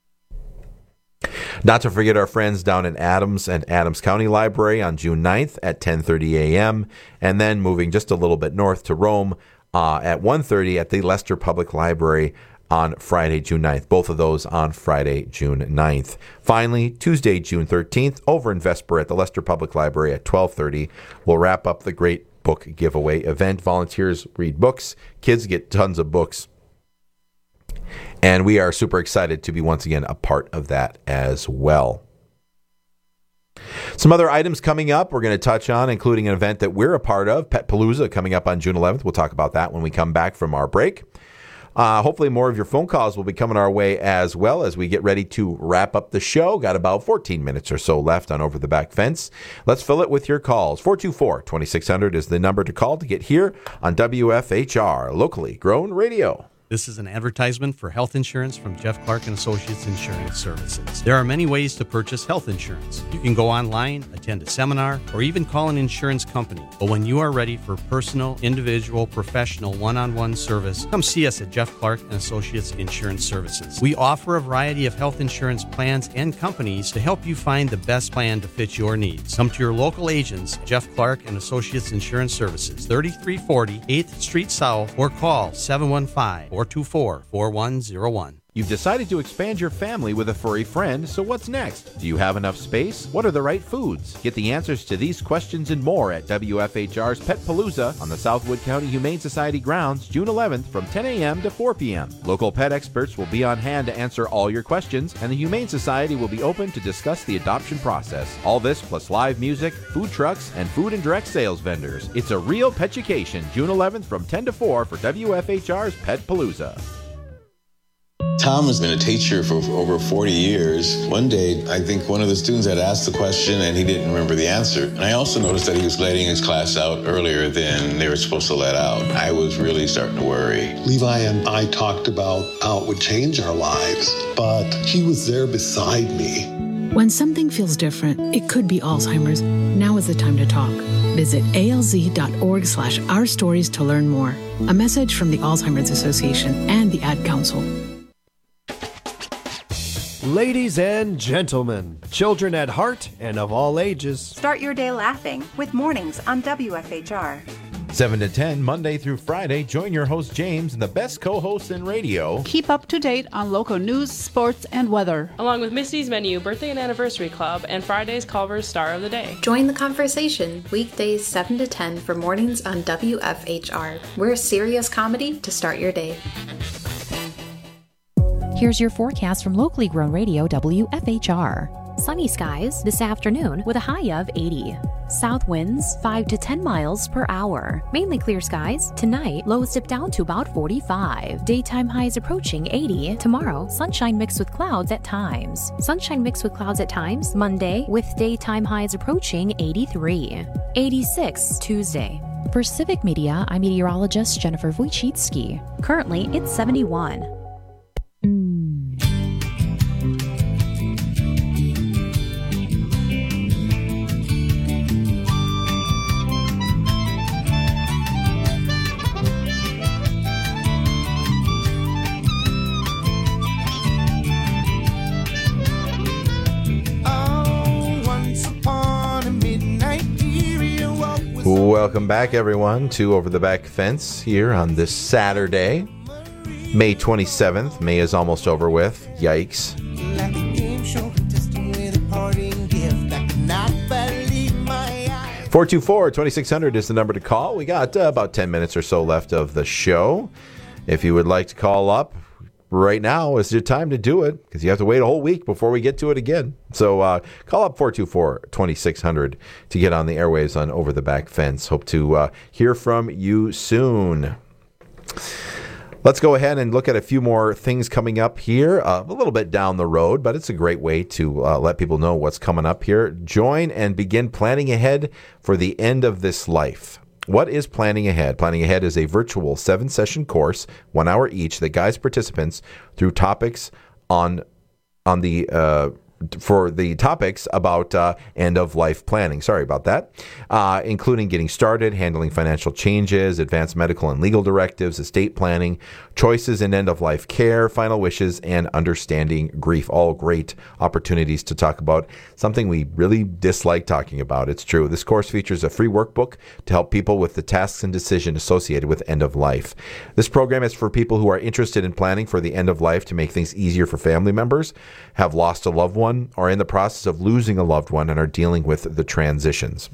Not to forget our friends down in Adams and Adams County Library on June ninth at ten thirty a.m. And then moving just a little bit north to Rome uh, at one thirty at the Lester Public Library on Friday, June ninth. Both of those on Friday, June ninth. Finally, Tuesday, June thirteenth, over in Vesper at the Lester Public Library at twelve thirty. We'll wrap up the Great Book Giveaway event. Volunteers read books. Kids get tons of books. And we are super excited to be once again a part of that as well. Some other items coming up we're going to touch on, including an event that we're a part of, Pet Palooza, coming up on June eleventh. We'll talk about that when we come back from our break. Uh, hopefully more of your phone calls will be coming our way as well as we get ready to wrap up the show. Got about fourteen minutes or so left on Over the Back Fence. Let's fill it with your calls. four two four, two six zero zero is the number to call to get here on W F H R, locally grown radio. This is an advertisement for health insurance from Jeff Clark and Associates Insurance Services. There are many ways to purchase health insurance. You can go online, attend a seminar, or even call an insurance company. But when you are ready for personal, individual, professional, one-on-one service, come see us at Jeff Clark and Associates Insurance Services. We offer a variety of health insurance plans and companies to help you find the best plan to fit your needs. Come to your local agents, Jeff Clark and Associates Insurance Services, thirty-three forty eighth Street South, or call seven one five, four two four, four one zero one. You've decided to expand your family with a furry friend, so what's next? Do you have enough space? What are the right foods? Get the answers to these questions and more at W F H R's Pet Palooza on the Southwood County Humane Society grounds June eleventh from ten a.m. to four p.m. Local pet experts will be on hand to answer all your questions, and the Humane Society will be open to discuss the adoption process. All this plus live music, food trucks, and food and direct sales vendors. It's a real petucation, June eleventh from ten to four for W F H R's Pet Palooza. Tom has been a teacher for over forty years. One day, I think one of the students had asked the question and he didn't remember the answer. And I also noticed that he was letting his class out earlier than they were supposed to let out. I was really starting to worry. Levi and I talked about how it would change our lives, but he was there beside me. When something feels different, it could be Alzheimer's. Now is the time to talk. Visit alz.org slash our stories to learn more. A message from the Alzheimer's Association and the Ad Council. Ladies and gentlemen, children at heart and of all ages. Start your day laughing with Mornings on W F H R. seven to ten, Monday through Friday. Join your host, James, and the best co-hosts in radio. Keep up to date on local news, sports, and weather. Along with Misty's Menu Birthday and Anniversary Club and Friday's Culver's Star of the Day. Join the conversation weekdays seven to ten for Mornings on W F H R. We're serious comedy to start your day. Here's your forecast from locally grown radio W F H R. Sunny skies this afternoon with a high of eighty. South winds five to ten miles per hour. Mainly clear skies. Tonight, lows dip down to about forty-five. Daytime highs approaching eighty. Tomorrow, sunshine mixed with clouds at times. Sunshine mixed with clouds at times. Monday, with daytime highs approaching eighty-three. eighty-six Tuesday. For Civic Media, I'm meteorologist Jennifer Wojcicki. Currently, it's seventy-one. Welcome back, everyone, to Over the Back Fence here on this Saturday, May twenty-seventh. May is almost over with. Yikes. four two four, two six zero zero is the number to call. We got uh, about ten minutes or so left of the show. If you would like to call up, right now is your time to do it, because you have to wait a whole week before we get to it again. So uh, call up four two four, two six zero zero to get on the airwaves on Over the Back Fence. Hope to uh, hear from you soon. Let's go ahead and look at a few more things coming up here, uh, a little bit down the road, but it's a great way to uh, let people know what's coming up here. Join and begin planning ahead for the end of this life. What is Planning Ahead? Planning Ahead is a virtual seven-session course, one hour each, that guides participants through topics on on the uh, for the topics about uh, end-of-life planning. Sorry about that. Uh, including getting started, handling financial changes, advanced medical and legal directives, estate planning, choices in end-of-life care, final wishes, and understanding grief. All great opportunities to talk about something we really dislike talking about. It's true. This course features a free workbook to help people with the tasks and decisions associated with end-of-life. This program is for people who are interested in planning for the end of life to make things easier for family members, have lost a loved one, or in the process of losing a loved one and are dealing with the transitions.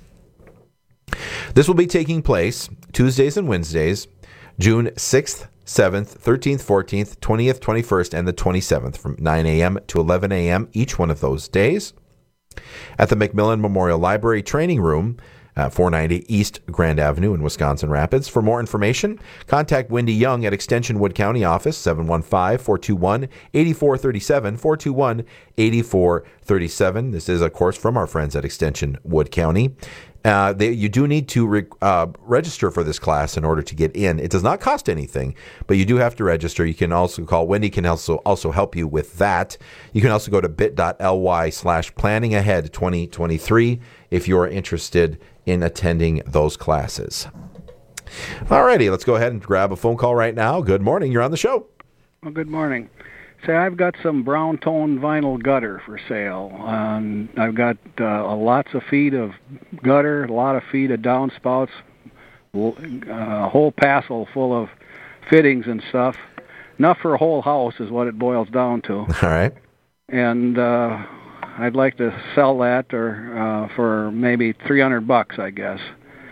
This will be taking place Tuesdays and Wednesdays, June sixth, seventh, thirteenth, fourteenth, twentieth, twenty-first, and the twenty-seventh from nine a.m. to eleven a.m. each one of those days at the McMillan Memorial Library Training Room, Uh, four ninety East Grand Avenue in Wisconsin Rapids. For more information, contact Wendy Young at Extension Wood County Office, seven one five, four two one, eight four three seven, four two one, eight four three seven. This is a course from our friends at Extension Wood County. Uh, they, you do need to re, uh, register for this class in order to get in. It does not cost anything, but you do have to register. You can also call. Wendy can also also help you with that. You can also go to bit.ly slash planning ahead 2023 if you are interested in attending those classes. Alrighty, let's go ahead and grab a phone call right now. Good morning. You're on the show. Well, good morning. Say, I've got some brown tone vinyl gutter for sale. Um, I've got uh, lots of feet of gutter, a lot of feet of downspouts, a whole passel full of fittings and stuff. Enough for a whole house is what it boils down to. All right. And uh, I'd like to sell that or uh, for maybe three hundred bucks, I guess.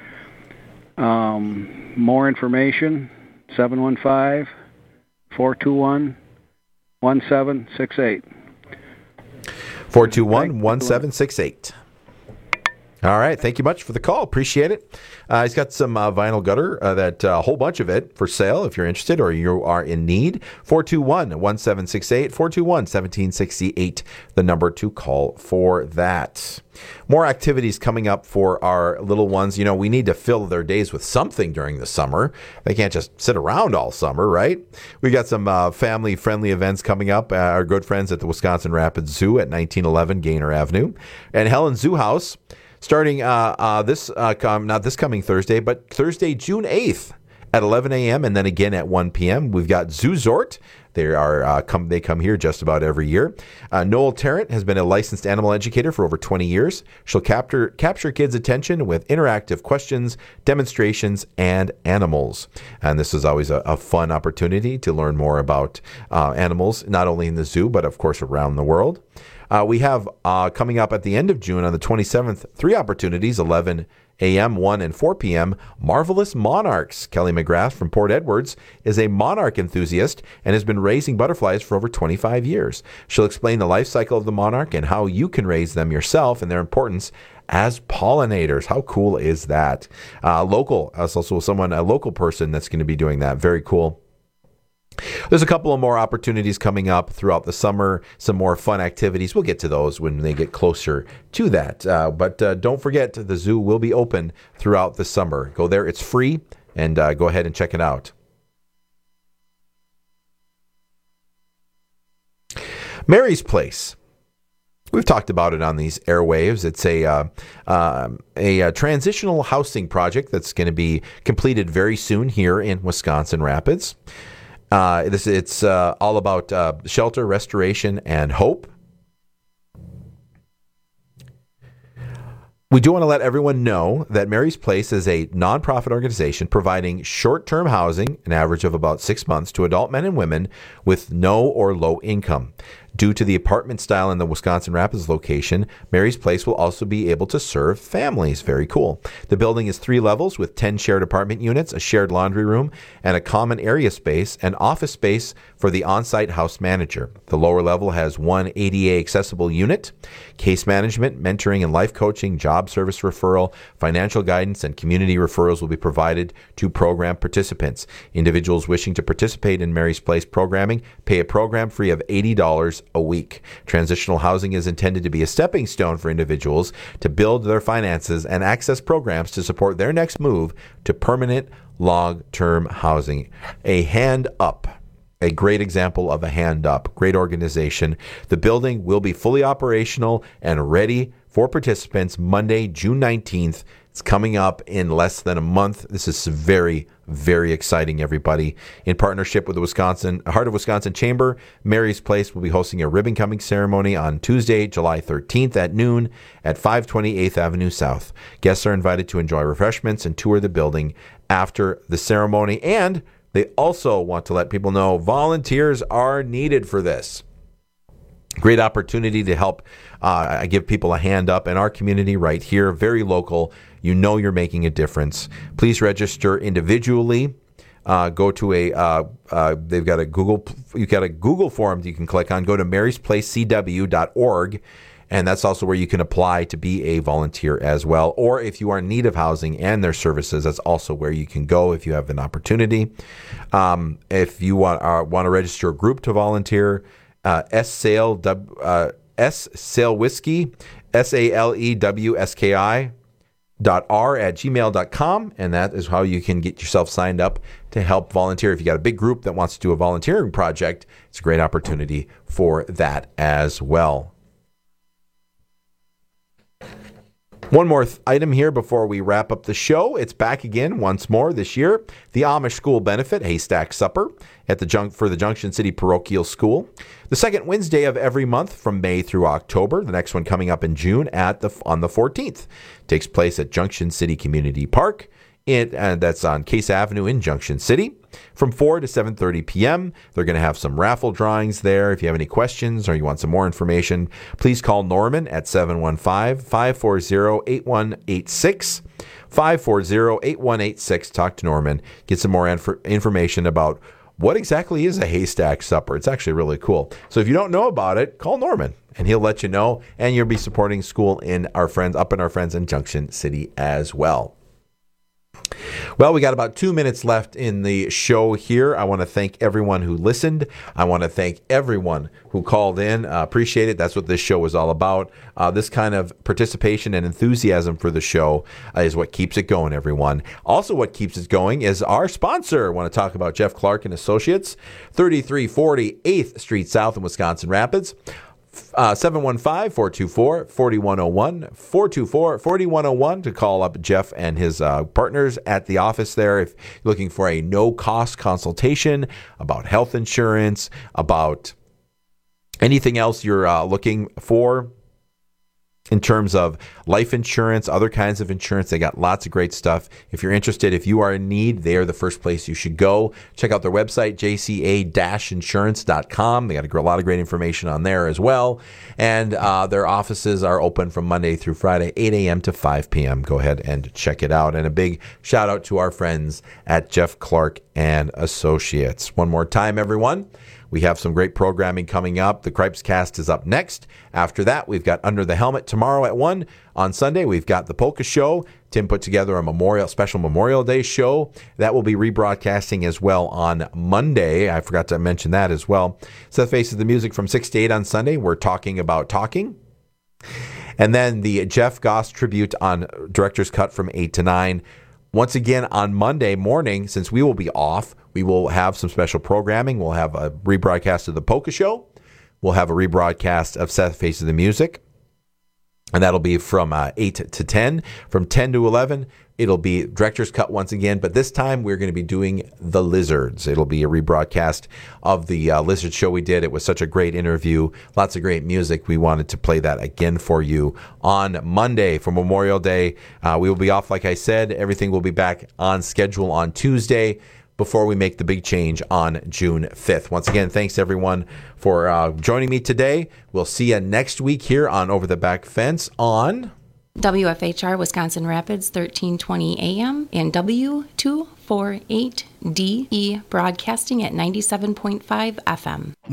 Um, more information, seven one five, four two one, one seven six eight. four two one, one seven six eight. All right. Thank you much for the call. Appreciate it. Uh, he's got some uh, vinyl gutter, uh, that a uh, whole bunch of it for sale if you're interested or you are in need. four two one, one seven six eight, four two one, one seven six eight, the number to call for that. More activities coming up for our little ones. You know, we need to fill their days with something during the summer. They can't just sit around all summer, right? We got some uh, family-friendly events coming up. Uh, our good friends at the Wisconsin Rapids Zoo at nineteen eleven Gaynor Avenue and Helen Zoo House. Starting uh, uh, this, uh, com- not this coming Thursday, but Thursday, June eighth at eleven a.m. and then again at one p.m. We've got Zoozort. They are uh, come. They come here just about every year. Uh, Noel Tarrant has been a licensed animal educator for over twenty years. She'll capture capture kids' attention with interactive questions, demonstrations, and animals. And this is always a, a fun opportunity to learn more about uh, animals, not only in the zoo, but of course around the world. Uh, we have uh, coming up at the end of June on the twenty-seventh, three opportunities, eleven a.m., one and four p.m. Marvelous Monarchs. Kelly McGrath from Port Edwards is a monarch enthusiast and has been raising butterflies for over twenty-five years. She'll explain the life cycle of the monarch and how you can raise them yourself and their importance as pollinators. How cool is that? Uh, local, as also someone, a local person that's going to be doing that. Very cool. There's a couple of more opportunities coming up throughout the summer, some more fun activities. We'll get to those when they get closer to that. Uh, but uh, don't forget, the zoo will be open throughout the summer. Go there. It's free, and uh, go ahead and check it out. Mary's Place. We've talked about it on these airwaves. It's a uh, uh, a, a transitional housing project that's going to be completed very soon here in Wisconsin Rapids. Uh, this it's uh, all about uh, shelter, restoration, and hope. We do want to let everyone know that Mary's Place is a nonprofit organization providing short-term housing, an average of about six months, to adult men and women with no or low income. Due to the apartment style in the Wisconsin Rapids location, Mary's Place will also be able to serve families. Very cool. The building is three levels with ten shared apartment units, a shared laundry room, and a common area space and office space for the on-site house manager. The lower level has one A D A accessible unit, case management, mentoring and life coaching, job service referral, financial guidance, and community referrals will be provided to program participants. Individuals wishing to participate in Mary's Place programming pay a program fee of eighty dollars a week. Transitional housing is intended to be a stepping stone for individuals to build their finances and access programs to support their next move to permanent long-term housing. A hand up. A great example of a hand up. Great organization. The building will be fully operational and ready for participants Monday, June nineteenth. It's coming up in less than a month. This is very, very exciting, everybody. In partnership with the Wisconsin Heart of Wisconsin Chamber, Mary's Place will be hosting a ribbon cutting ceremony on Tuesday, July thirteenth at noon at five twenty eighth Avenue South. Guests are invited to enjoy refreshments and tour the building after the ceremony. And they also want to let people know volunteers are needed for this. Great opportunity to help uh, give people a hand up in our community right here, very local. You know you're making a difference. Please register individually. Uh, go to a, uh, uh, they've got a Google, you've got a Google form that you can click on. Go to marys place c w dot org, and that's also where you can apply to be a volunteer as well. Or if you are in need of housing and their services, that's also where you can go if you have an opportunity. Um, if you want, uh, want to register a group to volunteer, uh, S-Sale, uh, S-Sale Whiskey, S A L E W S K I, dot r at gmail dot com, and that is how you can get yourself signed up to help volunteer. If you got a big group that wants to do a volunteering project, it's a great opportunity for that as well. One more th- item here before we wrap up the show. It's back again once more this year. The Amish School Benefit Haystack Supper at the junk for the Junction City Parochial School. The second Wednesday of every month from May through October. The next one coming up in June at the on the fourteenth. Takes place at Junction City Community Park. It, and that's on Case Avenue in Junction City from four to seven thirty p.m. They're going to have some raffle drawings there. If you have any questions or you want some more information, please call Norman at seven one five, five four zero, eight one eight six. five four zero, eight one eight six. Talk to Norman. Get some more inf- information about what exactly is a haystack supper. It's actually really cool. So if you don't know about it, call Norman and he'll let you know. And you'll be supporting school in our friends up in our friends in Junction City as well. Well, we got about two minutes left in the show here. I want to thank everyone who listened. I want to thank everyone who called in. Uh, appreciate it. That's what this show is all about. Uh, this kind of participation and enthusiasm for the show uh, is what keeps it going, everyone. Also, what keeps it going is our sponsor. I want to talk about Jeff Clark and Associates, thirty-three forty eighth Street South in Wisconsin Rapids. Uh, seven one five, four two four, four one zero one, four two four, four one zero one to call up Jeff and his uh, partners at the office there if you're looking for a no-cost consultation about health insurance, about anything else you're uh, looking for in terms of life insurance, other kinds of insurance. They got lots of great stuff. If you're interested, if you are in need, they are the first place you should go. Check out their website, j c a dash insurance dot com. They got a lot of great information on there as well. And uh, their offices are open from Monday through Friday, eight a.m. to five p.m. Go ahead and check it out. And a big shout out to our friends at Jeff Clark and Associates. One more time, everyone. We have some great programming coming up. The Cripes Cast is up next. After that, we've got Under the Helmet tomorrow at one. On Sunday, we've got the Polka Show. Tim put together a memorial, special Memorial Day show. That will be rebroadcasting as well on Monday. I forgot to mention that as well. Seth Faces the Music from six to eight on Sunday. We're talking about talking. And then the Jeff Goss tribute on Director's Cut from eight to nine. Once again, on Monday morning, since we will be off, we will have some special programming. We'll have a rebroadcast of the Polka Show. We'll have a rebroadcast of Seth Faces the Music. And that'll be from uh, eight to ten. From ten to eleven, it'll be Director's Cut once again. But this time, we're going to be doing The Lizards. It'll be a rebroadcast of the uh, Lizard show we did. It was such a great interview. Lots of great music. We wanted to play that again for you on Monday for Memorial Day. Uh, we will be off, like I said. Everything will be back on schedule on Tuesday before we make the big change on June fifth. Once again, thanks everyone for uh, joining me today. We'll see you next week here on Over the Back Fence on W F H R Wisconsin Rapids, thirteen twenty A M and W two forty-eight D E broadcasting at ninety-seven point five F M.